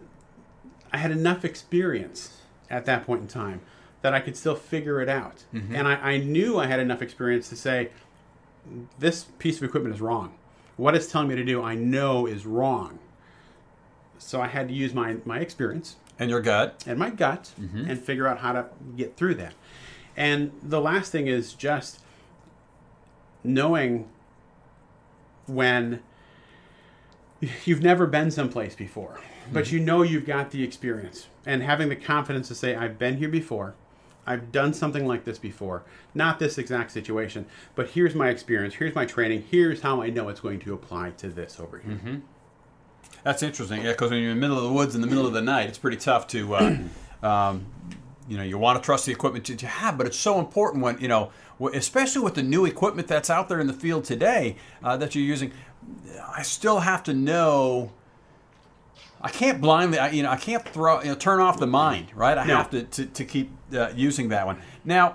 enough experience at that point in time that I could still figure it out. Mm-hmm. And I knew I had enough experience to say, this piece of equipment is wrong. What it's telling me to do, I know is wrong. So I had to use my experience. And your gut. And my gut, and figure out how to get through that. And the last thing is just knowing when you've never been someplace before, but you've got the experience, and having the confidence to say, I've been here before, I've done something like this before, not this exact situation, but here's my experience, here's my training, here's how I know it's going to apply to this over here. Mm-hmm. That's interesting, because when you're in the middle of the woods in the middle of the night, it's pretty tough to, you want to trust the equipment that you have, but it's so important when, especially with the new equipment that's out there in the field today that you're using. I still have to know. I can't blindly, I can't turn off the mind, right? I have to keep using that one. Now,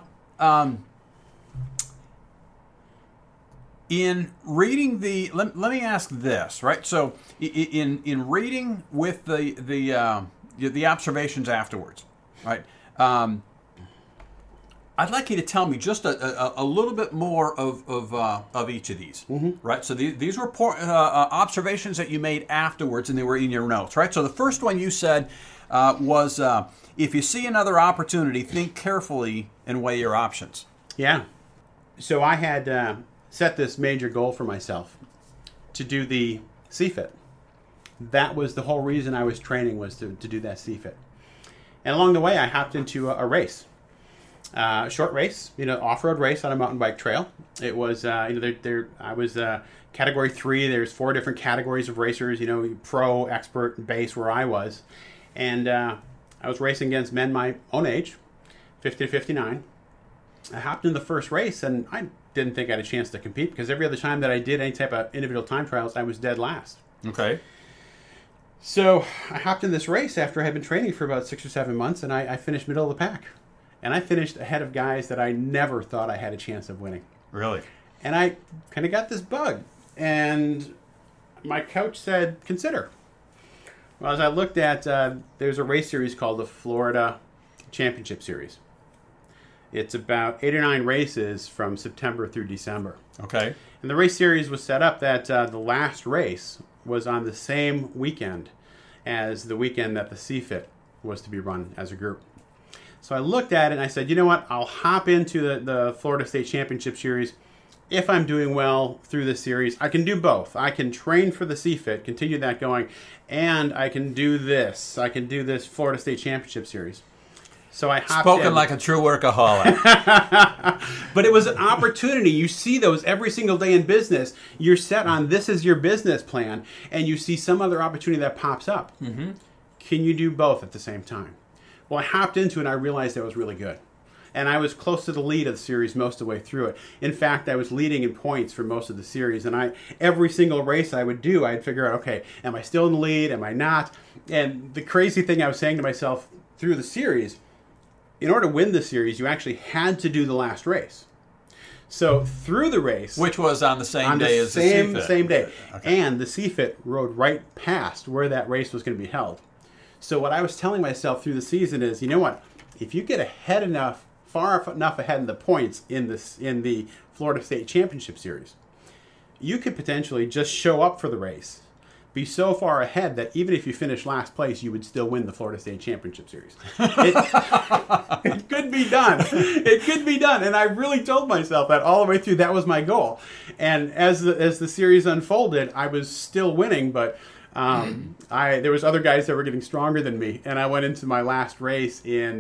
in reading let me ask this, right? So, in reading with the observations afterwards, right? I'd like you to tell me just a little bit more of each of these, right? So these were observations that you made afterwards, and they were in your notes, right? So the first one you said was, if you see another opportunity, think carefully and weigh your options. Yeah. So I had set this major goal for myself to do the CFIT. That was the whole reason I was training, was to do that CFIT. And along the way, I hopped into a race. Short race, off-road race on a mountain bike trail. It was, I was category 3. There's 4 different categories of racers, pro, expert, and base, where I was. And I was racing against men my own age, 50 to 59. I hopped in the first race, and I didn't think I had a chance to compete, because every other time that I did any type of individual time trials, I was dead last. Okay. So I hopped in this race after I had been training for about 6 or 7 months, and I finished middle of the pack. And I finished ahead of guys that I never thought I had a chance of winning. Really? And I kind of got this bug. And my coach said, consider. Well, as I looked at, there's a race series called the Florida Championship Series. It's about 8 or 9 races from September through December. Okay. And the race series was set up that the last race was on the same weekend as the weekend that the CFIT was to be run as a group. So I looked at it and I said, you know what, I'll hop into the Florida State Championship Series. If I'm doing well through this series, I can do both. I can train for the CFIT, continue that going, and I can do this. I can do this Florida State Championship Series. So I hopped Spoken in. like a true workaholic. But it was an opportunity. You see those every single day in business. You're set on this is your business plan, and you see some other opportunity that pops up. Mm-hmm. Can you do both at the same time? Well, I hopped into it, and I realized that was really good. And I was close to the lead of the series most of the way through it. In fact, I was leading in points for most of the series. And every single race I would do, I'd figure out, okay, am I still in the lead? Am I not? And the crazy thing I was saying to myself through the series, in order to win the series, you actually had to do the last race. So through the race... Which was on the same day as the CFIT. Same day. Okay. And the CFIT rode right past where that race was going to be held. So what I was telling myself through the season is, you know what? If you get far enough ahead in the points in the Florida State Championship Series, you could potentially just show up for the race, be so far ahead that even if you finish last place, you would still win the Florida State Championship Series. It could be done. It could be done. And I really told myself that all the way through. That was my goal. And as the series unfolded, I was still winning, but there was other guys that were getting stronger than me, and I went into my last race in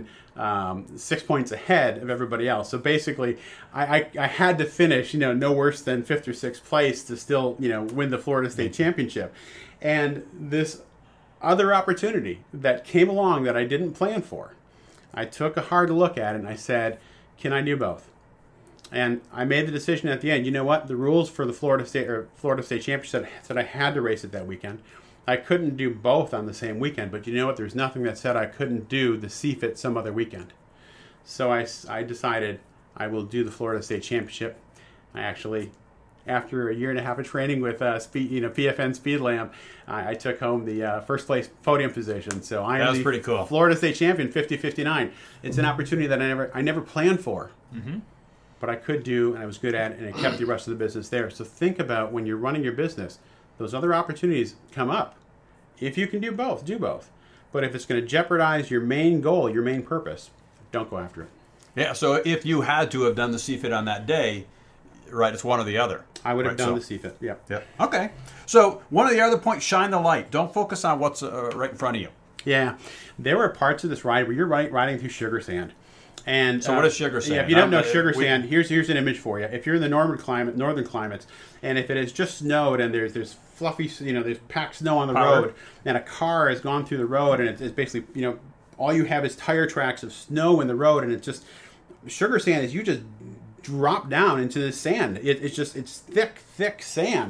6 points ahead of everybody else. So basically, I had to finish, no worse than 5th or 6th place to still, win the Florida State Championship. And this other opportunity that came along that I didn't plan for, I took a hard look at it and I said, can I do both? And I made the decision at the end, you know what? The rules for the Florida State Championship said I had to race it that weekend. I couldn't do both on the same weekend, but you know what? There's nothing that said I couldn't do the CFIT some other weekend. So I decided I will do the Florida State Championship. I actually, after a year and a half of training with PFN Speed Lamp, I took home the first place podium position. So I am pretty cool. Florida State champion, 50-59. It's an opportunity that I never planned for. Mm-hmm. But I could do, and I was good at it, and it kept the rest of the business there. So think about when you're running your business, those other opportunities come up. If you can do both, do both. But if it's going to jeopardize your main goal, your main purpose, don't go after it. Yeah, so if you had to have done the CFIT on that day, right, it's one or the other. I would have done the CFIT, yeah. Okay. So one of the other points, shine the light. Don't focus on what's right in front of you. Yeah. There were parts of this ride where you're riding through sugar sand. And so what is sugar sand? Yeah, if you don't know sugar sand, here's an image for you. If you're in the northern climates, and if it has just snowed and there's fluffy, there's packed snow on the road, and a car has gone through the road, and it's basically, all you have is tire tracks of snow in the road, and it's just sugar sand is you just drop down into the sand. It's thick sand.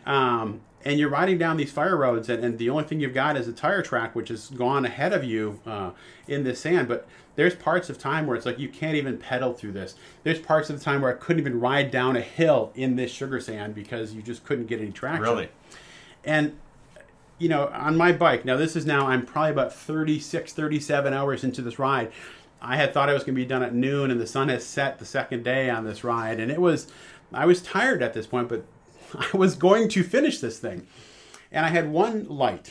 And you're riding down these fire roads, and the only thing you've got is a tire track, which has gone ahead of you in the sand. But there's parts of time where it's like you can't even pedal through this. There's parts of the time where I couldn't even ride down a hill in this sugar sand because you just couldn't get any traction. Really? And, on my bike, I'm probably about 36, 37 hours into this ride. I had thought I was going to be done at noon, and the sun has set the second day on this ride. And I was tired at this point, but I was going to finish this thing. And I had one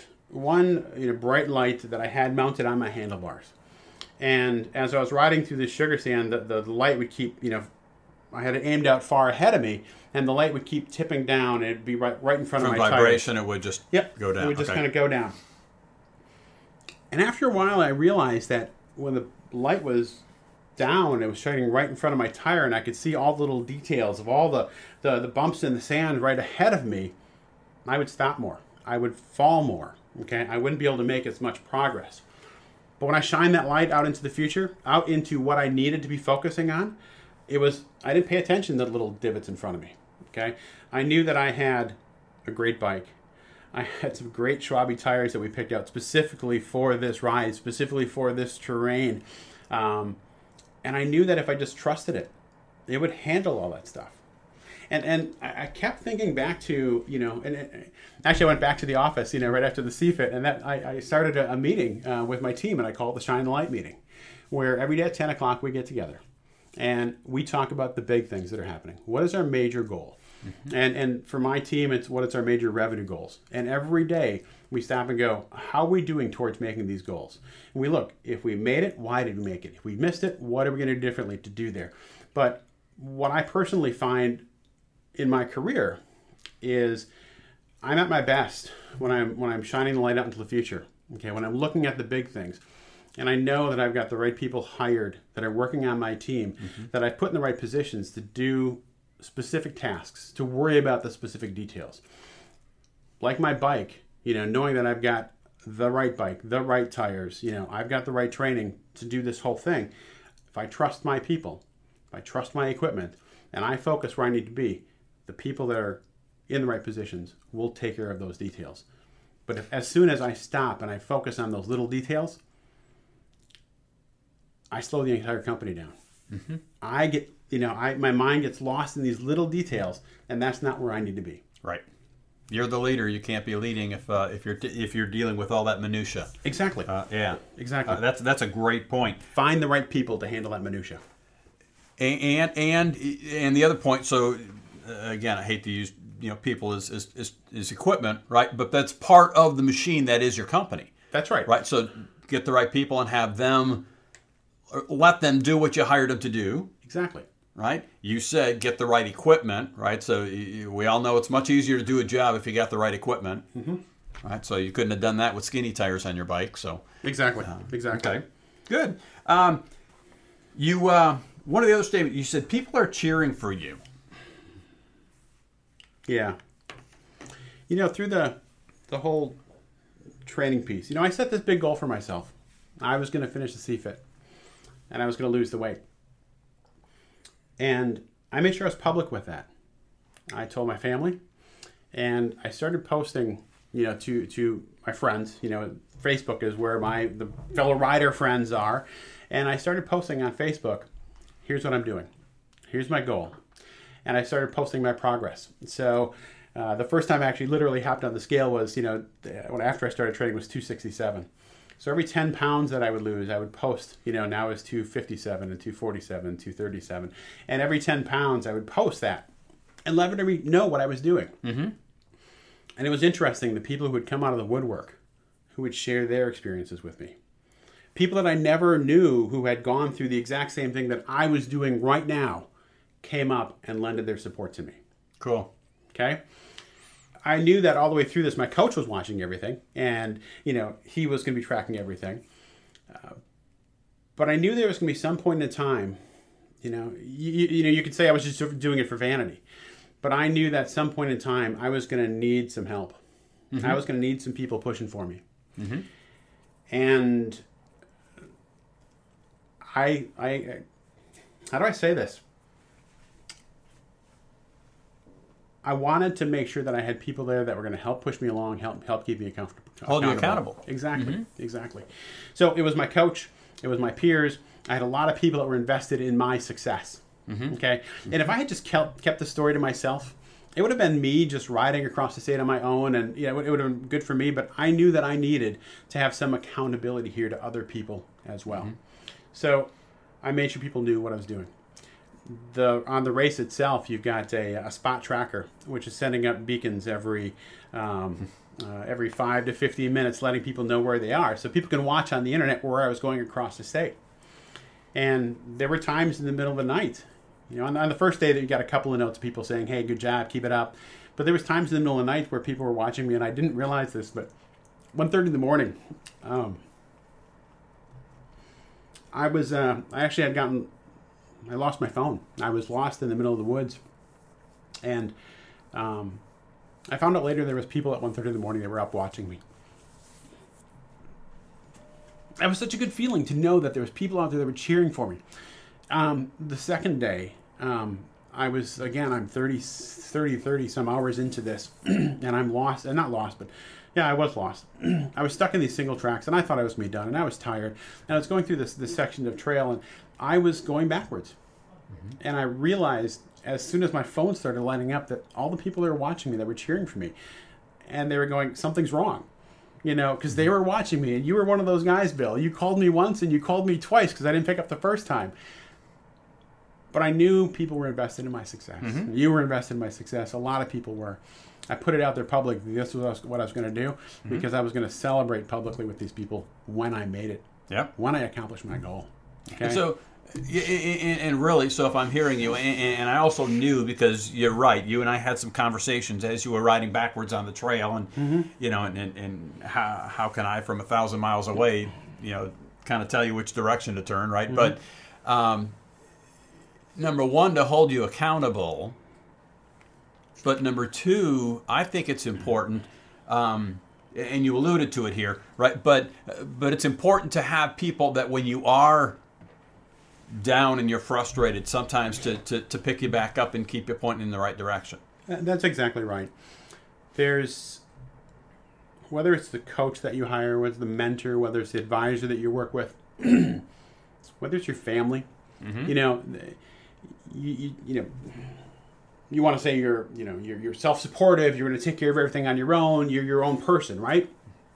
bright light that I had mounted on my handlebars. And as I was riding through the sugar sand, the light would keep, I had it aimed out far ahead of me, and the light would keep tipping down, and it'd be right in front of my tires. From vibration, it would just go down. It would just kind of go down. And after a while, I realized that when the light was down, it was shining right in front of my tire, and I could see all the little details of all the bumps in the sand right ahead of me. I would stop more. I would fall more. Okay, I wouldn't be able to make as much progress. But when I shined that light out into the future, out into what I needed to be focusing on, I didn't pay attention to the little divots in front of me. Okay, I knew that I had a great bike. I had some great Schwalbe tires that we picked out specifically for this ride, specifically for this terrain. And I knew that if I just trusted it, it would handle all that stuff. And I kept thinking back to, actually I went back to the office, right after the CFIT, and that I started a meeting with my team, and I called the Shine the Light meeting, where every day at 10 o'clock we get together, and we talk about the big things that are happening. What is our major goal? Mm-hmm. And for my team, it's our major revenue goals. And every day we stop and go, how are we doing towards making these goals? And we look, if we made it, why did we make it? If we missed it, what are we going to do differently to do there? But what I personally find in my career is I'm at my best when I'm shining the light out into the future. Okay, when I'm looking at the big things, and I know that I've got the right people hired that are working on my team, that I've put in the right positions to do specific tasks, to worry about the specific details. Like my bike, knowing that I've got the right bike, the right tires, I've got the right training to do this whole thing. If I trust my people, if I trust my equipment, and I focus where I need to be, the people that are in the right positions will take care of those details. But as soon as I stop and I focus on those little details, I slow the entire company down. Mm-hmm. I get, my mind gets lost in these little details, and that's not where I need to be. Right. You're the leader. You can't be leading if you're dealing with all that minutia. Exactly. Yeah. Exactly. That's a great point. Find the right people to handle that minutia. And the other point. So again, I hate to use people as equipment, right? But that's part of the machine that is your company. That's right. Right. So get the right people and have them, let them do what you hired them to do. Exactly. Right. You said get the right equipment. Right. So we all know it's much easier to do a job if you got the right equipment. Mm-hmm. Right. So you couldn't have done that with skinny tires on your bike. So exactly. Exactly. Okay. Good. One of the other statements you said people are cheering for you. Yeah. Through the whole training piece, I set this big goal for myself. I was going to finish the CFIT, and I was going to lose the weight. And I made sure I was public with that. I told my family, and I started posting, to my friends. Facebook is where the fellow rider friends are. And I started posting on Facebook, here's what I'm doing. Here's my goal. And I started posting my progress. So the first time I actually literally hopped on the scale was, after I started training was 267. So every 10 pounds that I would lose, I would post, now it's 257 and 247 and 237. And every 10 pounds, I would post that and let everybody know what I was doing. Mm-hmm. And it was interesting, the people who would come out of the woodwork, who would share their experiences with me. People that I never knew who had gone through the exact same thing that I was doing right now came up and lended their support to me. Cool. Okay? I knew that all the way through this, my coach was watching everything, and, he was going to be tracking everything. But I knew there was going to be some point in time, you could say I was just doing it for vanity. But I knew that some point in time, I was going to need some help. Mm-hmm. I was going to need some people pushing for me. Mm-hmm. And I how do I say this? I wanted to make sure that I had people there that were going to help push me along, help keep me accountable. Hold you accountable. Exactly, mm-hmm. Exactly. So it was my coach, it was my peers. I had a lot of people that were invested in my success. Mm-hmm. Okay, and if I had just kept the story to myself, it would have been me just riding across the state on my own, and it would have been good for me. But I knew that I needed to have some accountability here to other people as well. Mm-hmm. So I made sure people knew what I was doing. On the race itself, you've got a spot tracker, which is sending up beacons every 5 to 15 minutes, letting people know where they are, so people can watch on the internet where I was going across the state. And there were times in the middle of the night, on the first day that you got a couple of notes of people saying, "Hey, good job, keep it up." But there was times in the middle of the night where people were watching me, and I didn't realize this, but 1:30 in the morning, I lost my phone. I was lost in the middle of the woods. And I found out later there was people at 1:30 in the morning that were up watching me. It was such a good feeling to know that there was people out there that were cheering for me. The second day, I was, again, I'm 30 some hours into this, and I'm lost, and not lost, but yeah, I was lost. I was stuck in these single tracks, and I thought I was done, and I was tired, and I was going through this section of trail, and I was going backwards. And I realized as soon as my phone started lighting up that all the people that were watching me, that were cheering for me, and they were going, "Something's wrong," because they were watching me. And you were one of those guys, Bill. You called me once and you called me twice because I didn't pick up the first time. But I knew people were invested in my success. You were invested in my success. A lot of people were. I put it out there publicly. This was what I was going to do because I was going to celebrate publicly with these people when I made it. Yep. When I accomplished my goal. Okay. So, and really, so if I'm hearing you, and I also knew, because you're right, you and I had some conversations as you were riding backwards on the trail, and and how can I, from 1,000 miles away, kind of tell you which direction to turn, right? But number one, to hold you accountable. But number two, I think it's important, and you alluded to it here, right? But it's important to have people that when you are down and you're frustrated, sometimes to pick you back up and keep you pointing in the right direction. That's exactly right. There's, whether it's the coach that you hire, whether it's the mentor, whether it's the advisor that you work with, whether it's your family, you want to say you're self-supportive, you're going to take care of everything on your own, you're your own person, right?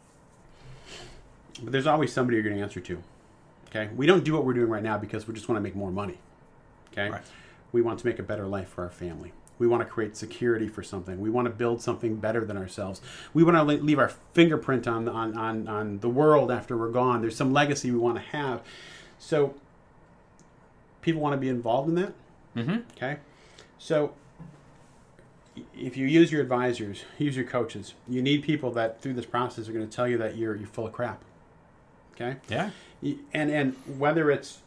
But there's always somebody you're going to answer to. Okay? We don't do what we're doing right now because we just want to make more money. Okay? Right. We want to make a better life for our family. We want to create security for something. We want to build something better than ourselves. We want to leave our fingerprint on the world after we're gone. There's some legacy we want to have. So people want to be involved in that. Okay? So if you use your advisors, use your coaches, you need people that through this process are going to tell you that you're full of crap. Okay? Yeah. And whether it's,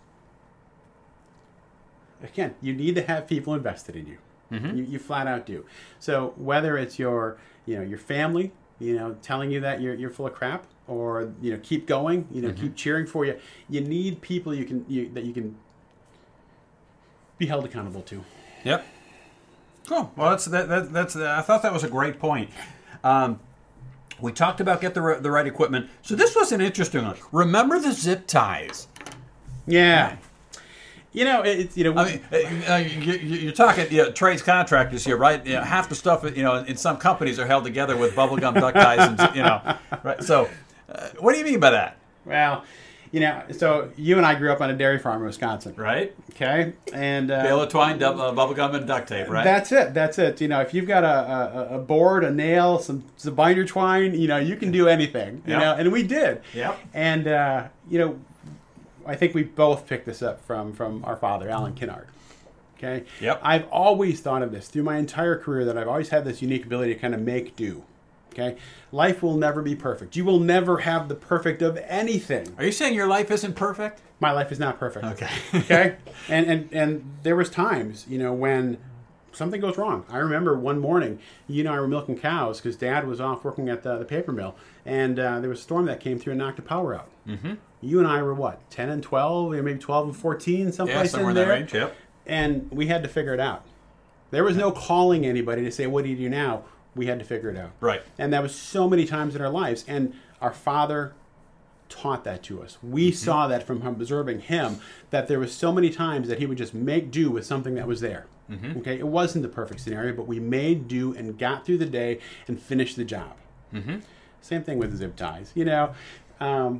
again, you need to have people invested in you. You flat out do. So whether it's your family, telling you that you're full of crap, or keep going, keep cheering for you, you need people that you can be held accountable to. Yep. Cool. Well, that's I thought that was a great point. We talked about get the right equipment. So this was an interesting one. Remember the zip ties? Yeah. It's I mean, you're talking trades contractors here, right? Half the stuff in some companies are held together with bubblegum duct ties, and right. So, what do you mean by that? Well, so you and I grew up on a dairy farm in Wisconsin, right? Okay, and bale of twine, bubblegum, and duct tape, right? That's it. If you've got a board, a nail, some binder twine, you can do anything. And we did. Yep. And I think we both picked this up from our father, Alan Kinnard. Okay. Yep. I've always thought of this through my entire career, that I've always had this unique ability to kind of make do. Okay. Life will never be perfect. You will never have the perfect of anything. Are you saying your life isn't perfect? My life is not perfect. Okay. Okay. And there was times, when something goes wrong. I remember one morning, you and I were milking cows because Dad was off working at the paper mill, and there was a storm that came through and knocked the power out. You and I were what, 10 and 12, or maybe 12 and 14, someplace somewhere in there. In that range, yep. And we had to figure it out. There was no calling anybody to say, what do you do now? We had to figure it out. Right. And that was so many times in our lives. And our father taught that to us. We saw that from observing him, that there was so many times that he would just make do with something that was there. Okay, it wasn't the perfect scenario, but we made do and got through the day and finished the job. Same thing with zip ties.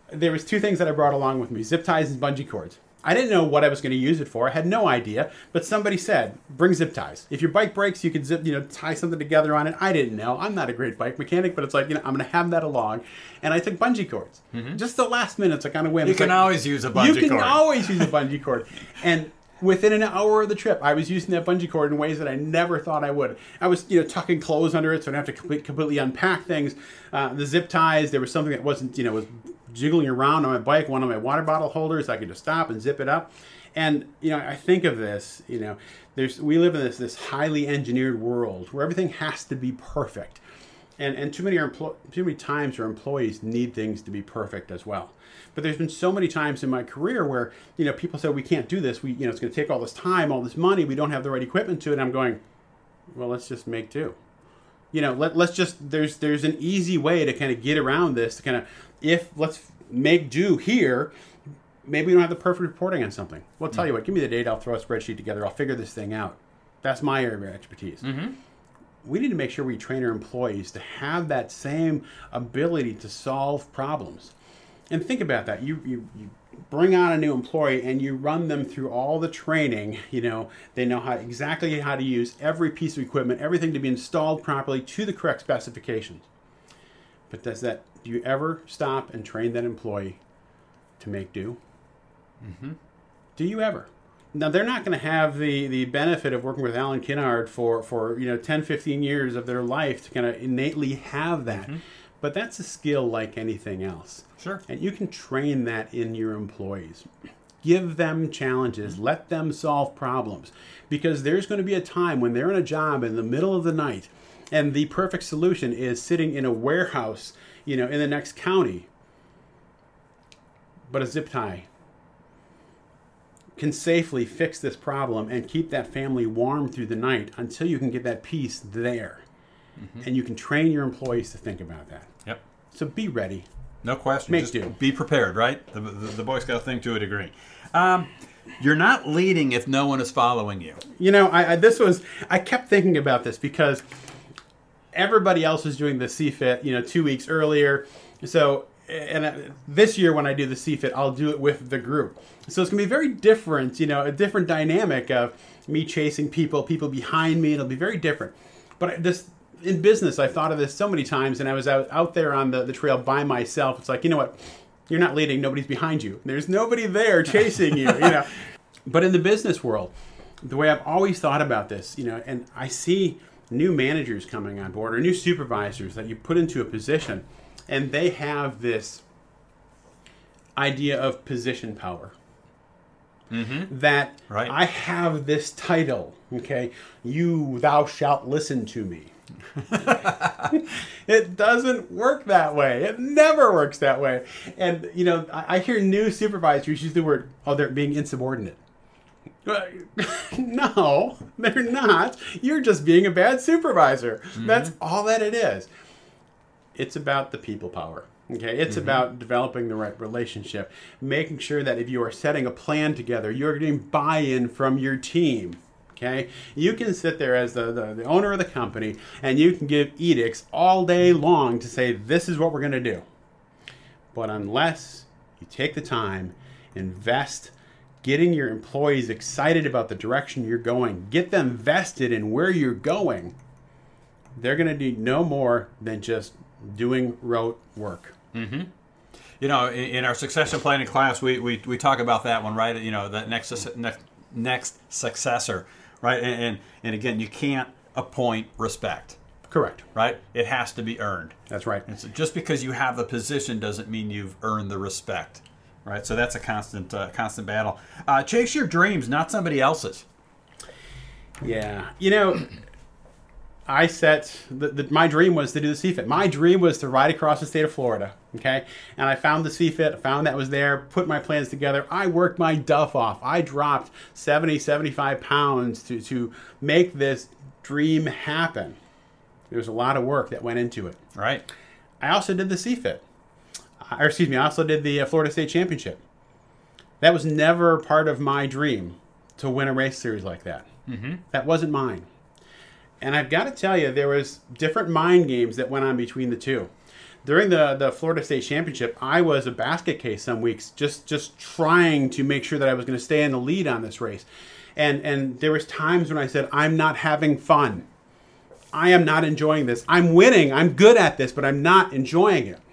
there was two things that I brought along with me: zip ties and bungee cords. I didn't know what I was going to use it for. I had no idea, but somebody said, bring zip ties. If your bike breaks, you can tie something together on it. I didn't know. I'm not a great bike mechanic, but it's like, I'm going to have that along. And I took bungee cords. Just the last minute, it's like on a whim. You can always use a bungee cord. You can always use a bungee cord. And within an hour of the trip, I was using that bungee cord in ways that I never thought I would. I was, tucking clothes under it, so I didn't have to completely unpack things. The zip ties, there was something that wasn't, was jiggling around on my bike, one of my water bottle holders. I could just stop and zip it up. And, I think of this, we live in this highly engineered world where everything has to be perfect. And too many times our employees need things to be perfect as well. But there's been so many times in my career where, people say, we can't do this. It's going to take all this time, all this money. We don't have the right equipment to it. And I'm going, well, let's just make do. Let's just, there's an easy way to kind of get around this, to kind of, let's make do here. Maybe we don't have the perfect reporting on something. Well, I'll tell you what, give me the data, I'll throw a spreadsheet together, I'll figure this thing out. That's my area of expertise. We need to make sure we train our employees to have that same ability to solve problems. And think about that. You bring on a new employee and you run them through all the training. They know exactly how to use every piece of equipment, everything to be installed properly to the correct specifications. But do you ever stop and train that employee to make do? Do you ever? Now, they're not going to have the benefit of working with Alan Kinnard for 10, 15 years of their life to kind of innately have that. But that's a skill like anything else. Sure. And you can train that in your employees. Give them challenges. Let them solve problems. Because there's going to be a time when they're in a job in the middle of the night and the perfect solution is sitting in a warehouse, in the next county. But a zip tie can safely fix this problem and keep that family warm through the night until you can get that piece there. And you can train your employees to think about that. Yep. So be ready. No question. Make Just do. Be prepared, right? The Boy Scout thing to a degree. You're not leading if no one is following you. I kept thinking about this because everybody else is doing the CFIT, 2 weeks earlier. So, this year when I do the CFIT, I'll do it with the group. So it's going to be very different, a different dynamic of me chasing people behind me. It'll be very different. But in business, I've thought of this so many times, and I was out there on the trail by myself. It's like, you know what? You're not leading. Nobody's behind you. There's nobody there chasing you, But in the business world, the way I've always thought about this, and I see new managers coming on board or new supervisors that you put into a position, and they have this idea of position power. That right. I have this title, okay? Thou shalt listen to me. It doesn't work that way. It never works that way. And, I hear new supervisors use the word, they're being insubordinate. No, they're not. You're just being a bad supervisor. That's all that it is. It's about the people power. Okay, it's about developing the right relationship, making sure that if you are setting a plan together, you're getting buy-in from your team. Okay, you can sit there as the owner of the company and you can give edicts all day long to say this is what we're going to do. But unless you take the time, invest, getting your employees excited about the direction you're going, get them vested in where you're going, they're going to do no more than just doing rote work. In our succession planning class, we talk about that one, right? That next successor, right? And again, you can't appoint respect. Correct. Right? It has to be earned. That's right. And so just because you have the position doesn't mean you've earned the respect, right? So that's a constant battle. Chase your dreams, not somebody else's. Yeah. I set my dream was to do the CFIT. My dream was to ride across the state of Florida. Okay, and I found the CFIT. I found that was there. Put my plans together. I worked my duff off. I dropped 70, 75 pounds to make this dream happen. There was a lot of work that went into it. Right. I also did the CFIT. I also did the Florida State Championship. That was never part of my dream to win a race series like that. That wasn't mine. And I've got to tell you, there was different mind games that went on between the two. During the Florida State Championship, I was a basket case some weeks, just trying to make sure that I was going to stay in the lead on this race. And there was times when I said, I'm not having fun. I am not enjoying this. I'm winning. I'm good at this, but I'm not enjoying it.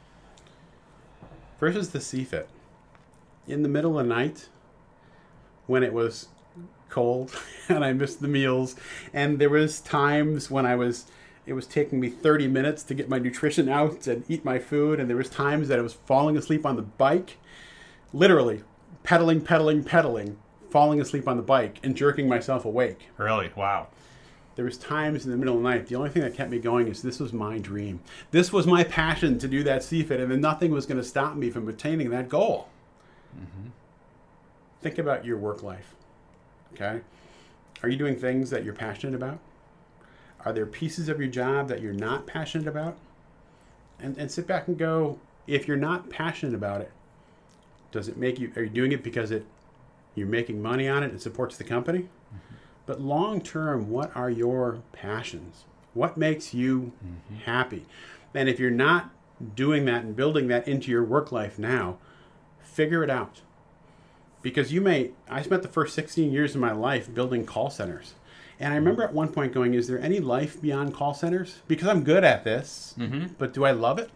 Versus the CFIT. In the middle of the night, when it was cold and I missed the meals, and there was times when it was taking me 30 minutes to get my nutrition out and eat my food, and there was times that I was falling asleep on the bike, literally pedaling, falling asleep on the bike and jerking myself awake. Really? Wow. There was times in the middle of the night, the only thing that kept me going is this was my dream. This was my passion to do that CFIT, and then nothing was going to stop me from attaining that goal. Mm-hmm. Think about your work life, okay? Are you doing things that you're passionate about? Are there pieces of your job that you're not passionate about? And sit back and go, if you're not passionate about it, does it make you, are you doing it because you're making money on it and supports the company? Mm-hmm. But long term, what are your passions? What makes you happy? And if you're not doing that and building that into your work life now, figure it out. Because I spent the first 16 years of my life building call centers. And I remember at one point going, is there any life beyond call centers? Because I'm good at this, but do I love it?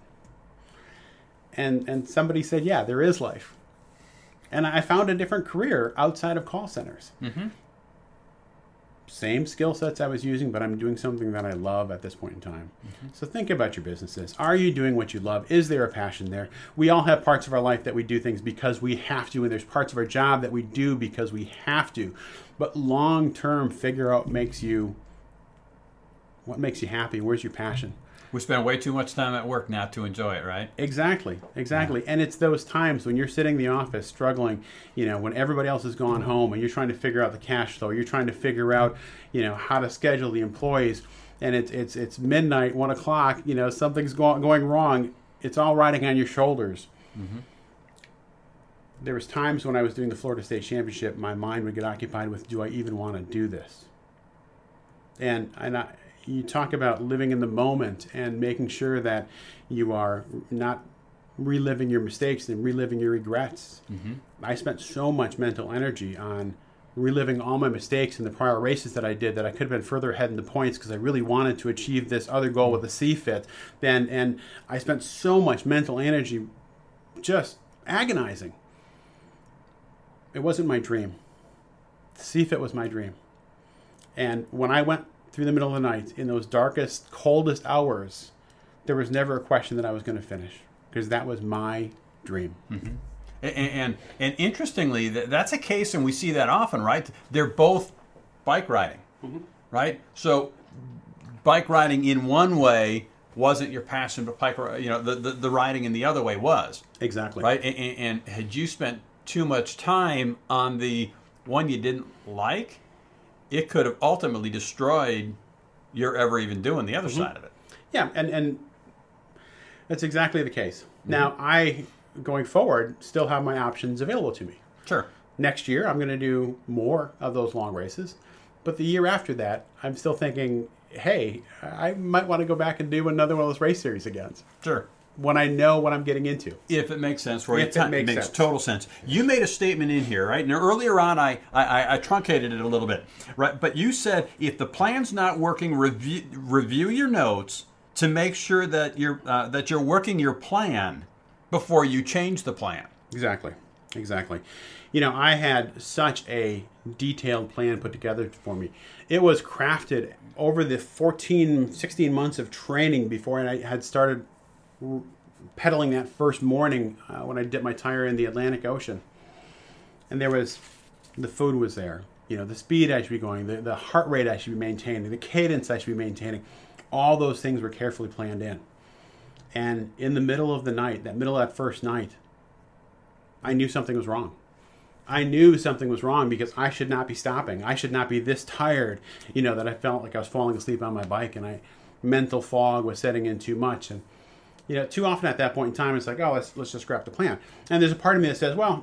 And somebody said, yeah, there is life. And I found a different career outside of call centers. Mm-hmm. Same skill sets I was using, but I'm doing something that I love at this point in time. Mm-hmm. So think about your businesses. Are you doing what you love? Is there a passion there? We all have parts of our life that we do things because we have to, and there's parts of our job that we do because we have to. But long term, figure out what makes you happy. Where's your passion? We spend way too much time at work now to enjoy it, right? Exactly. Yeah. And it's those times when you're sitting in the office struggling, when everybody else has gone home and you're trying to figure out the cash flow, you're trying to figure out, how to schedule the employees, and it's midnight, 1 o'clock, something's going wrong. It's all riding on your shoulders. Mm-hmm. There was times when I was doing the Florida State Championship, my mind would get occupied with, do I even want to do this? You talk about living in the moment and making sure that you are not reliving your mistakes and reliving your regrets. Mm-hmm. I spent so much mental energy on reliving all my mistakes in the prior races that I did that I could have been further ahead in the points because I really wanted to achieve this other goal with the CFIT. And I spent so much mental energy just agonizing. It wasn't my dream. The CFIT was my dream. And when I went through the middle of the night in those darkest, coldest hours, there was never a question that I was going to finish because that was my dream. Mm-hmm. And interestingly, that's a case, and we see that often, right? They're both bike riding, right? So bike riding in one way wasn't your passion, but the riding in the other way was. Exactly. Right? And had you spent too much time on the one you didn't like, it could have ultimately destroyed your ever even doing the other side of it. Yeah, and that's exactly the case. Mm-hmm. Now, I, going forward, still have my options available to me. Sure. Next year, I'm going to do more of those long races. But the year after that, I'm still thinking, hey, I might want to go back and do another one of those race series again. Sure. When I know what I'm getting into. If it makes sense for you. If it makes sense. Total sense. You made a statement in here, right? Now, earlier on, I truncated it a little bit, right? But you said if the plan's not working, review your notes to make sure that you're working your plan before you change the plan. Exactly. I had such a detailed plan put together for me. It was crafted over the 16 months of training before I had started pedaling that first morning when I dipped my tire in the Atlantic Ocean. And the food was there. The speed I should be going, the heart rate I should be maintaining, the cadence I should be maintaining. All those things were carefully planned in. And in the middle of the night, that first night, I knew something was wrong. I knew something was wrong because I should not be stopping. I should not be this tired, that I felt like I was falling asleep on my bike, and mental fog was setting in too much. And too often at that point in time, it's like, oh, let's just scrap the plan. And there's a part of me that says, well,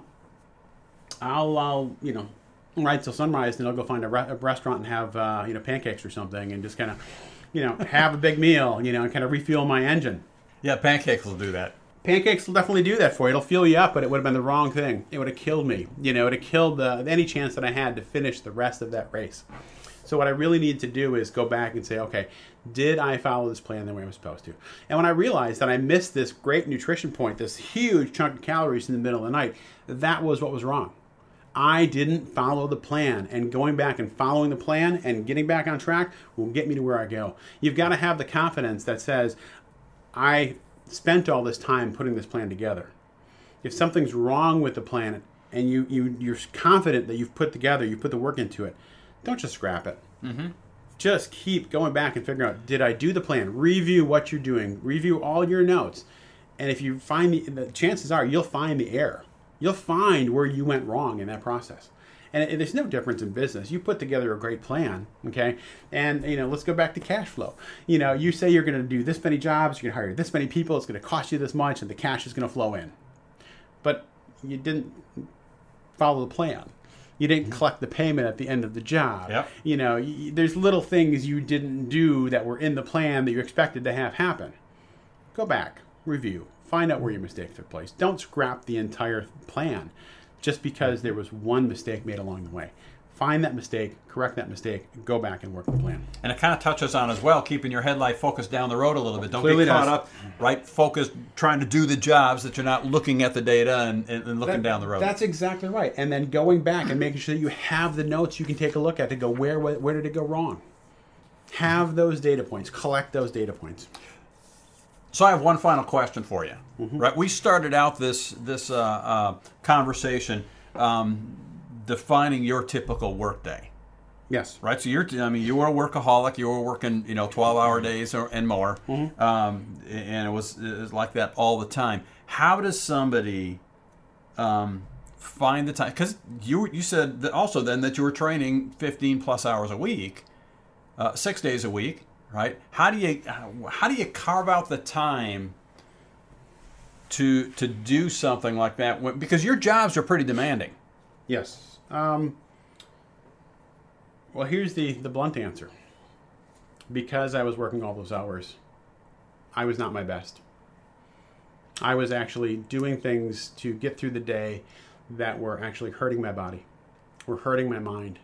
I'll ride till sunrise, and I'll go find a restaurant and have pancakes or something, and just kind of have a big meal, and kind of refuel my engine. Yeah, pancakes will do that. Pancakes will definitely do that for you. It'll fuel you up, but it would have been the wrong thing. It would have killed me. You know, it would have killed any chance that I had to finish the rest of that race. So what I really need to do is go back and say, okay, did I follow this plan the way I'm supposed to? And when I realized that I missed this great nutrition point, this huge chunk of calories in the middle of the night, that was what was wrong. I didn't follow the plan, and going back and following the plan and getting back on track will get me to where I go. You've got to have the confidence that says, I spent all this time putting this plan together. If something's wrong with the plan and you're confident that you've put the work into it, don't just scrap it. Mm-hmm. Just keep going back and figuring out, did I do the plan? Review what you're doing. Review all your notes. And if you find the chances are you'll find the error. You'll find where you went wrong in that process. And there's no difference in business. You put together a great plan, okay? And, let's go back to cash flow. You say you're going to do this many jobs, you're going to hire this many people, it's going to cost you this much, and the cash is going to flow in. But you didn't follow the plan. You didn't collect the payment at the end of the job. Yep. There's little things you didn't do that were in the plan that you expected to have happen. Go back, review, find out where your mistake took place. Don't scrap the entire plan just because there was one mistake made along the way. Find that mistake, correct that mistake, go back and work the plan. And it kind of touches on as well, keeping your headlight focused down the road a little bit. Don't Clearly get caught does. up, right? Focused, trying to do the jobs that you're not looking at the data and looking down the road. That's exactly right. And then going back and making sure that you have the notes you can take a look at to go, where did it go wrong? Have those data points. Collect those data points. So I have one final question for you. Mm-hmm. Right, we started out this conversation defining your typical workday. Yes. Right. So you were a workaholic. You were working 12-hour days and more, mm-hmm. And it was like that all the time. How does somebody find the time? Because you said that also then that you were training 15 plus hours a week, 6 days a week. Right? How do you carve out the time to do something like that? Because your jobs are pretty demanding. Yes. Well, here's the blunt answer. Because I was working all those hours, I was not my best. I was actually doing things to get through the day that were actually hurting my body, were hurting my mind.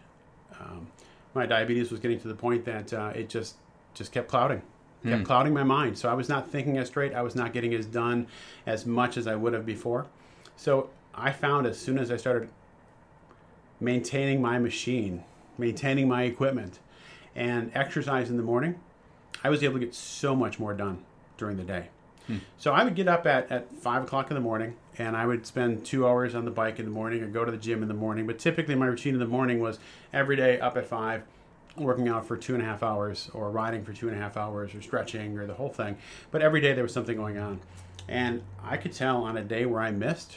My diabetes was getting to the point that it just kept clouding. Kept clouding my mind. So I was not thinking as straight. I was not getting as done as much as I would have before. So I found as soon as I started maintaining my machine, maintaining my equipment, and exercise in the morning, I was able to get so much more done during the day. So I would get up at 5 o'clock in the morning, and I would spend 2 hours on the bike in the morning or go to the gym in the morning. But typically my routine in the morning was every day up at 5, working out for 2.5 hours or riding for 2.5 hours or stretching or the whole thing. But every day there was something going on. And I could tell on a day where I missed,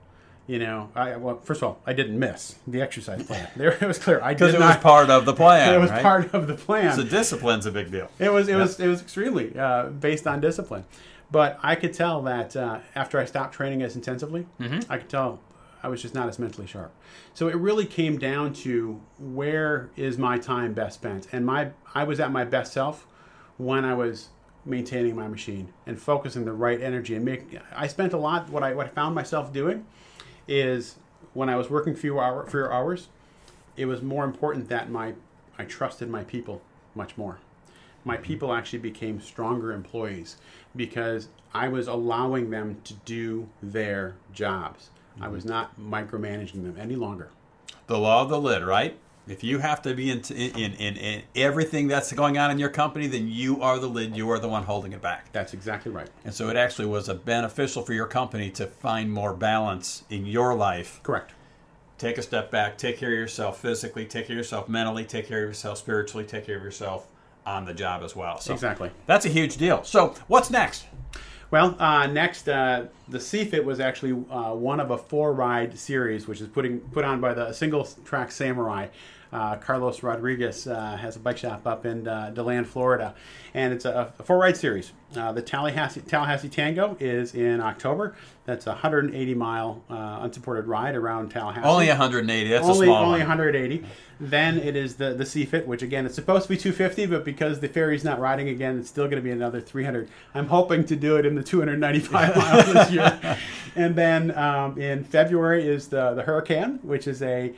well, first of all, I didn't miss the exercise plan. It was clear. Because it was part of the plan. It was right? part of the plan. So discipline's a big deal. It was extremely based on discipline. But I could tell that after I stopped training as intensively, I could tell I was just not as mentally sharp. So it really came down to where is my time best spent. And I was at my best self when I was maintaining my machine and focusing the right energy. And I spent a lot, what I found myself doing is when I was working fewer hours, it was more important that I trusted my people much more. My people actually became stronger employees because I was allowing them to do their jobs. I was not micromanaging them any longer. The law of the lid, right? If you have to be in everything that's going on in your company, then you are the lid. You are the one holding it back. That's exactly right. And so it actually was beneficial for your company to find more balance in your life. Correct. Take a step back. Take care of yourself physically. Take care of yourself mentally. Take care of yourself spiritually. Take care of yourself on the job as well. So exactly. That's a huge deal. So what's next? Well, next, the CFIT was actually one of a 4-ride series, which is put on by the Single Track Samurai. Carlos Rodriguez has a bike shop up in DeLand, Florida, and it's a 4-ride series. The Tallahassee Tango is in October. That's a 180-mile unsupported ride around Tallahassee. Only 180. That's only, a small only one. 180. Then it is the CFIT, which again, it's supposed to be 250, but because the ferry's not riding again, it's still going to be another 300. I'm hoping to do it in the 295 miles this year. And then in February is the Hurricane, which is a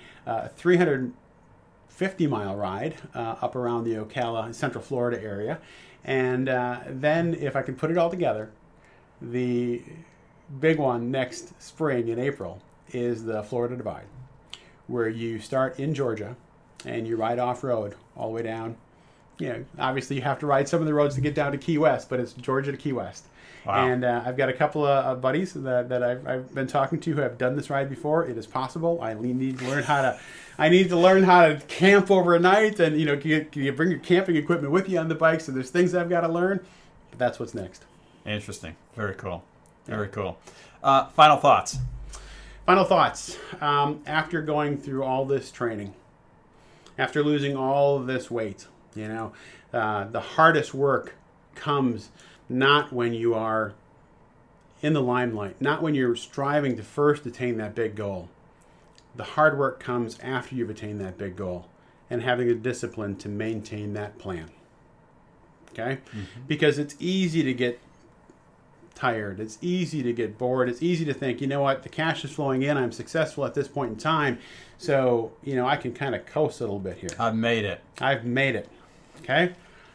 350-mile ride up around the Ocala, Central Florida area. And then if I can put it all together, the big one next spring in April is the Florida Divide, where you start in Georgia and you ride off-road all the way down. You know, obviously you have to ride some of the roads to get down to Key West, but it's Georgia to Key West. Wow. And I've got a couple of buddies that I've been talking to who have done this ride before. It is possible. I need to learn how to. I need to learn how to camp overnight, and you bring your camping equipment with you on the bike. So there's things I've got to learn. But that's what's next. Interesting. Very cool. Very cool. Final thoughts. Final thoughts. After going through all this training, after losing all of this weight, the hardest work comes not when you are in the limelight, not when you're striving to first attain that big goal. The hard work comes after you've attained that big goal and having the discipline to maintain that plan. Okay? Mm-hmm. Because it's easy to get tired. It's easy to get bored. It's easy to think, you know what, the cash is flowing in. I'm successful at this point in time. So, I can kind of coast a little bit here. I've made it. Okay?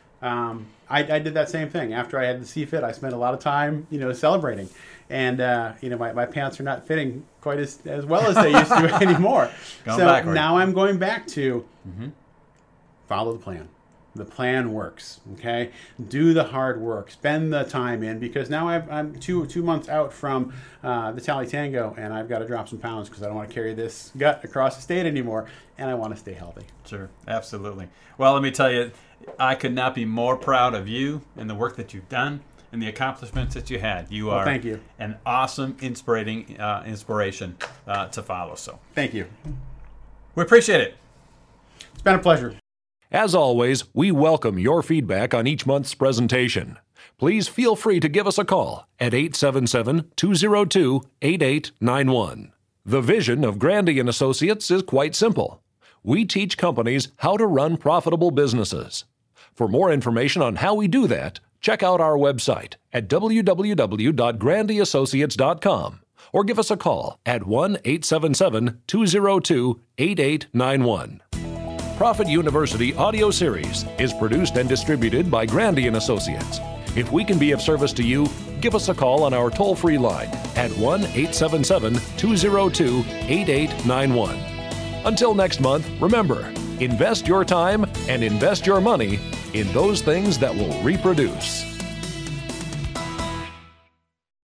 I did that same thing. After I had the CFIT, I spent a lot of time, celebrating. And, my pants are not fitting quite as well as they used to anymore. Now I'm going back to follow the plan. The plan works, okay? Do the hard work. Spend the time in, because now I'm two months out from the Tally Tango, and I've got to drop some pounds because I don't want to carry this gut across the state anymore, and I want to stay healthy. Sure, absolutely. Well, let me tell you, I could not be more proud of you and the work that you've done and the accomplishments that you had. You are thank you. An awesome, inspiration to follow. So thank you. We appreciate it. It's been a pleasure. As always, we welcome your feedback on each month's presentation. Please feel free to give us a call at 877-202-8891. The vision of Grandy & Associates is quite simple. We teach companies how to run profitable businesses. For more information on how we do that, check out our website at www.grandyassociates.com or give us a call at 1-877-202-8891. Profit University audio series is produced and distributed by Grandy & Associates. If we can be of service to you, give us a call on our toll-free line at 1-877-202-8891. Until next month, remember, invest your time and invest your money in those things that will reproduce.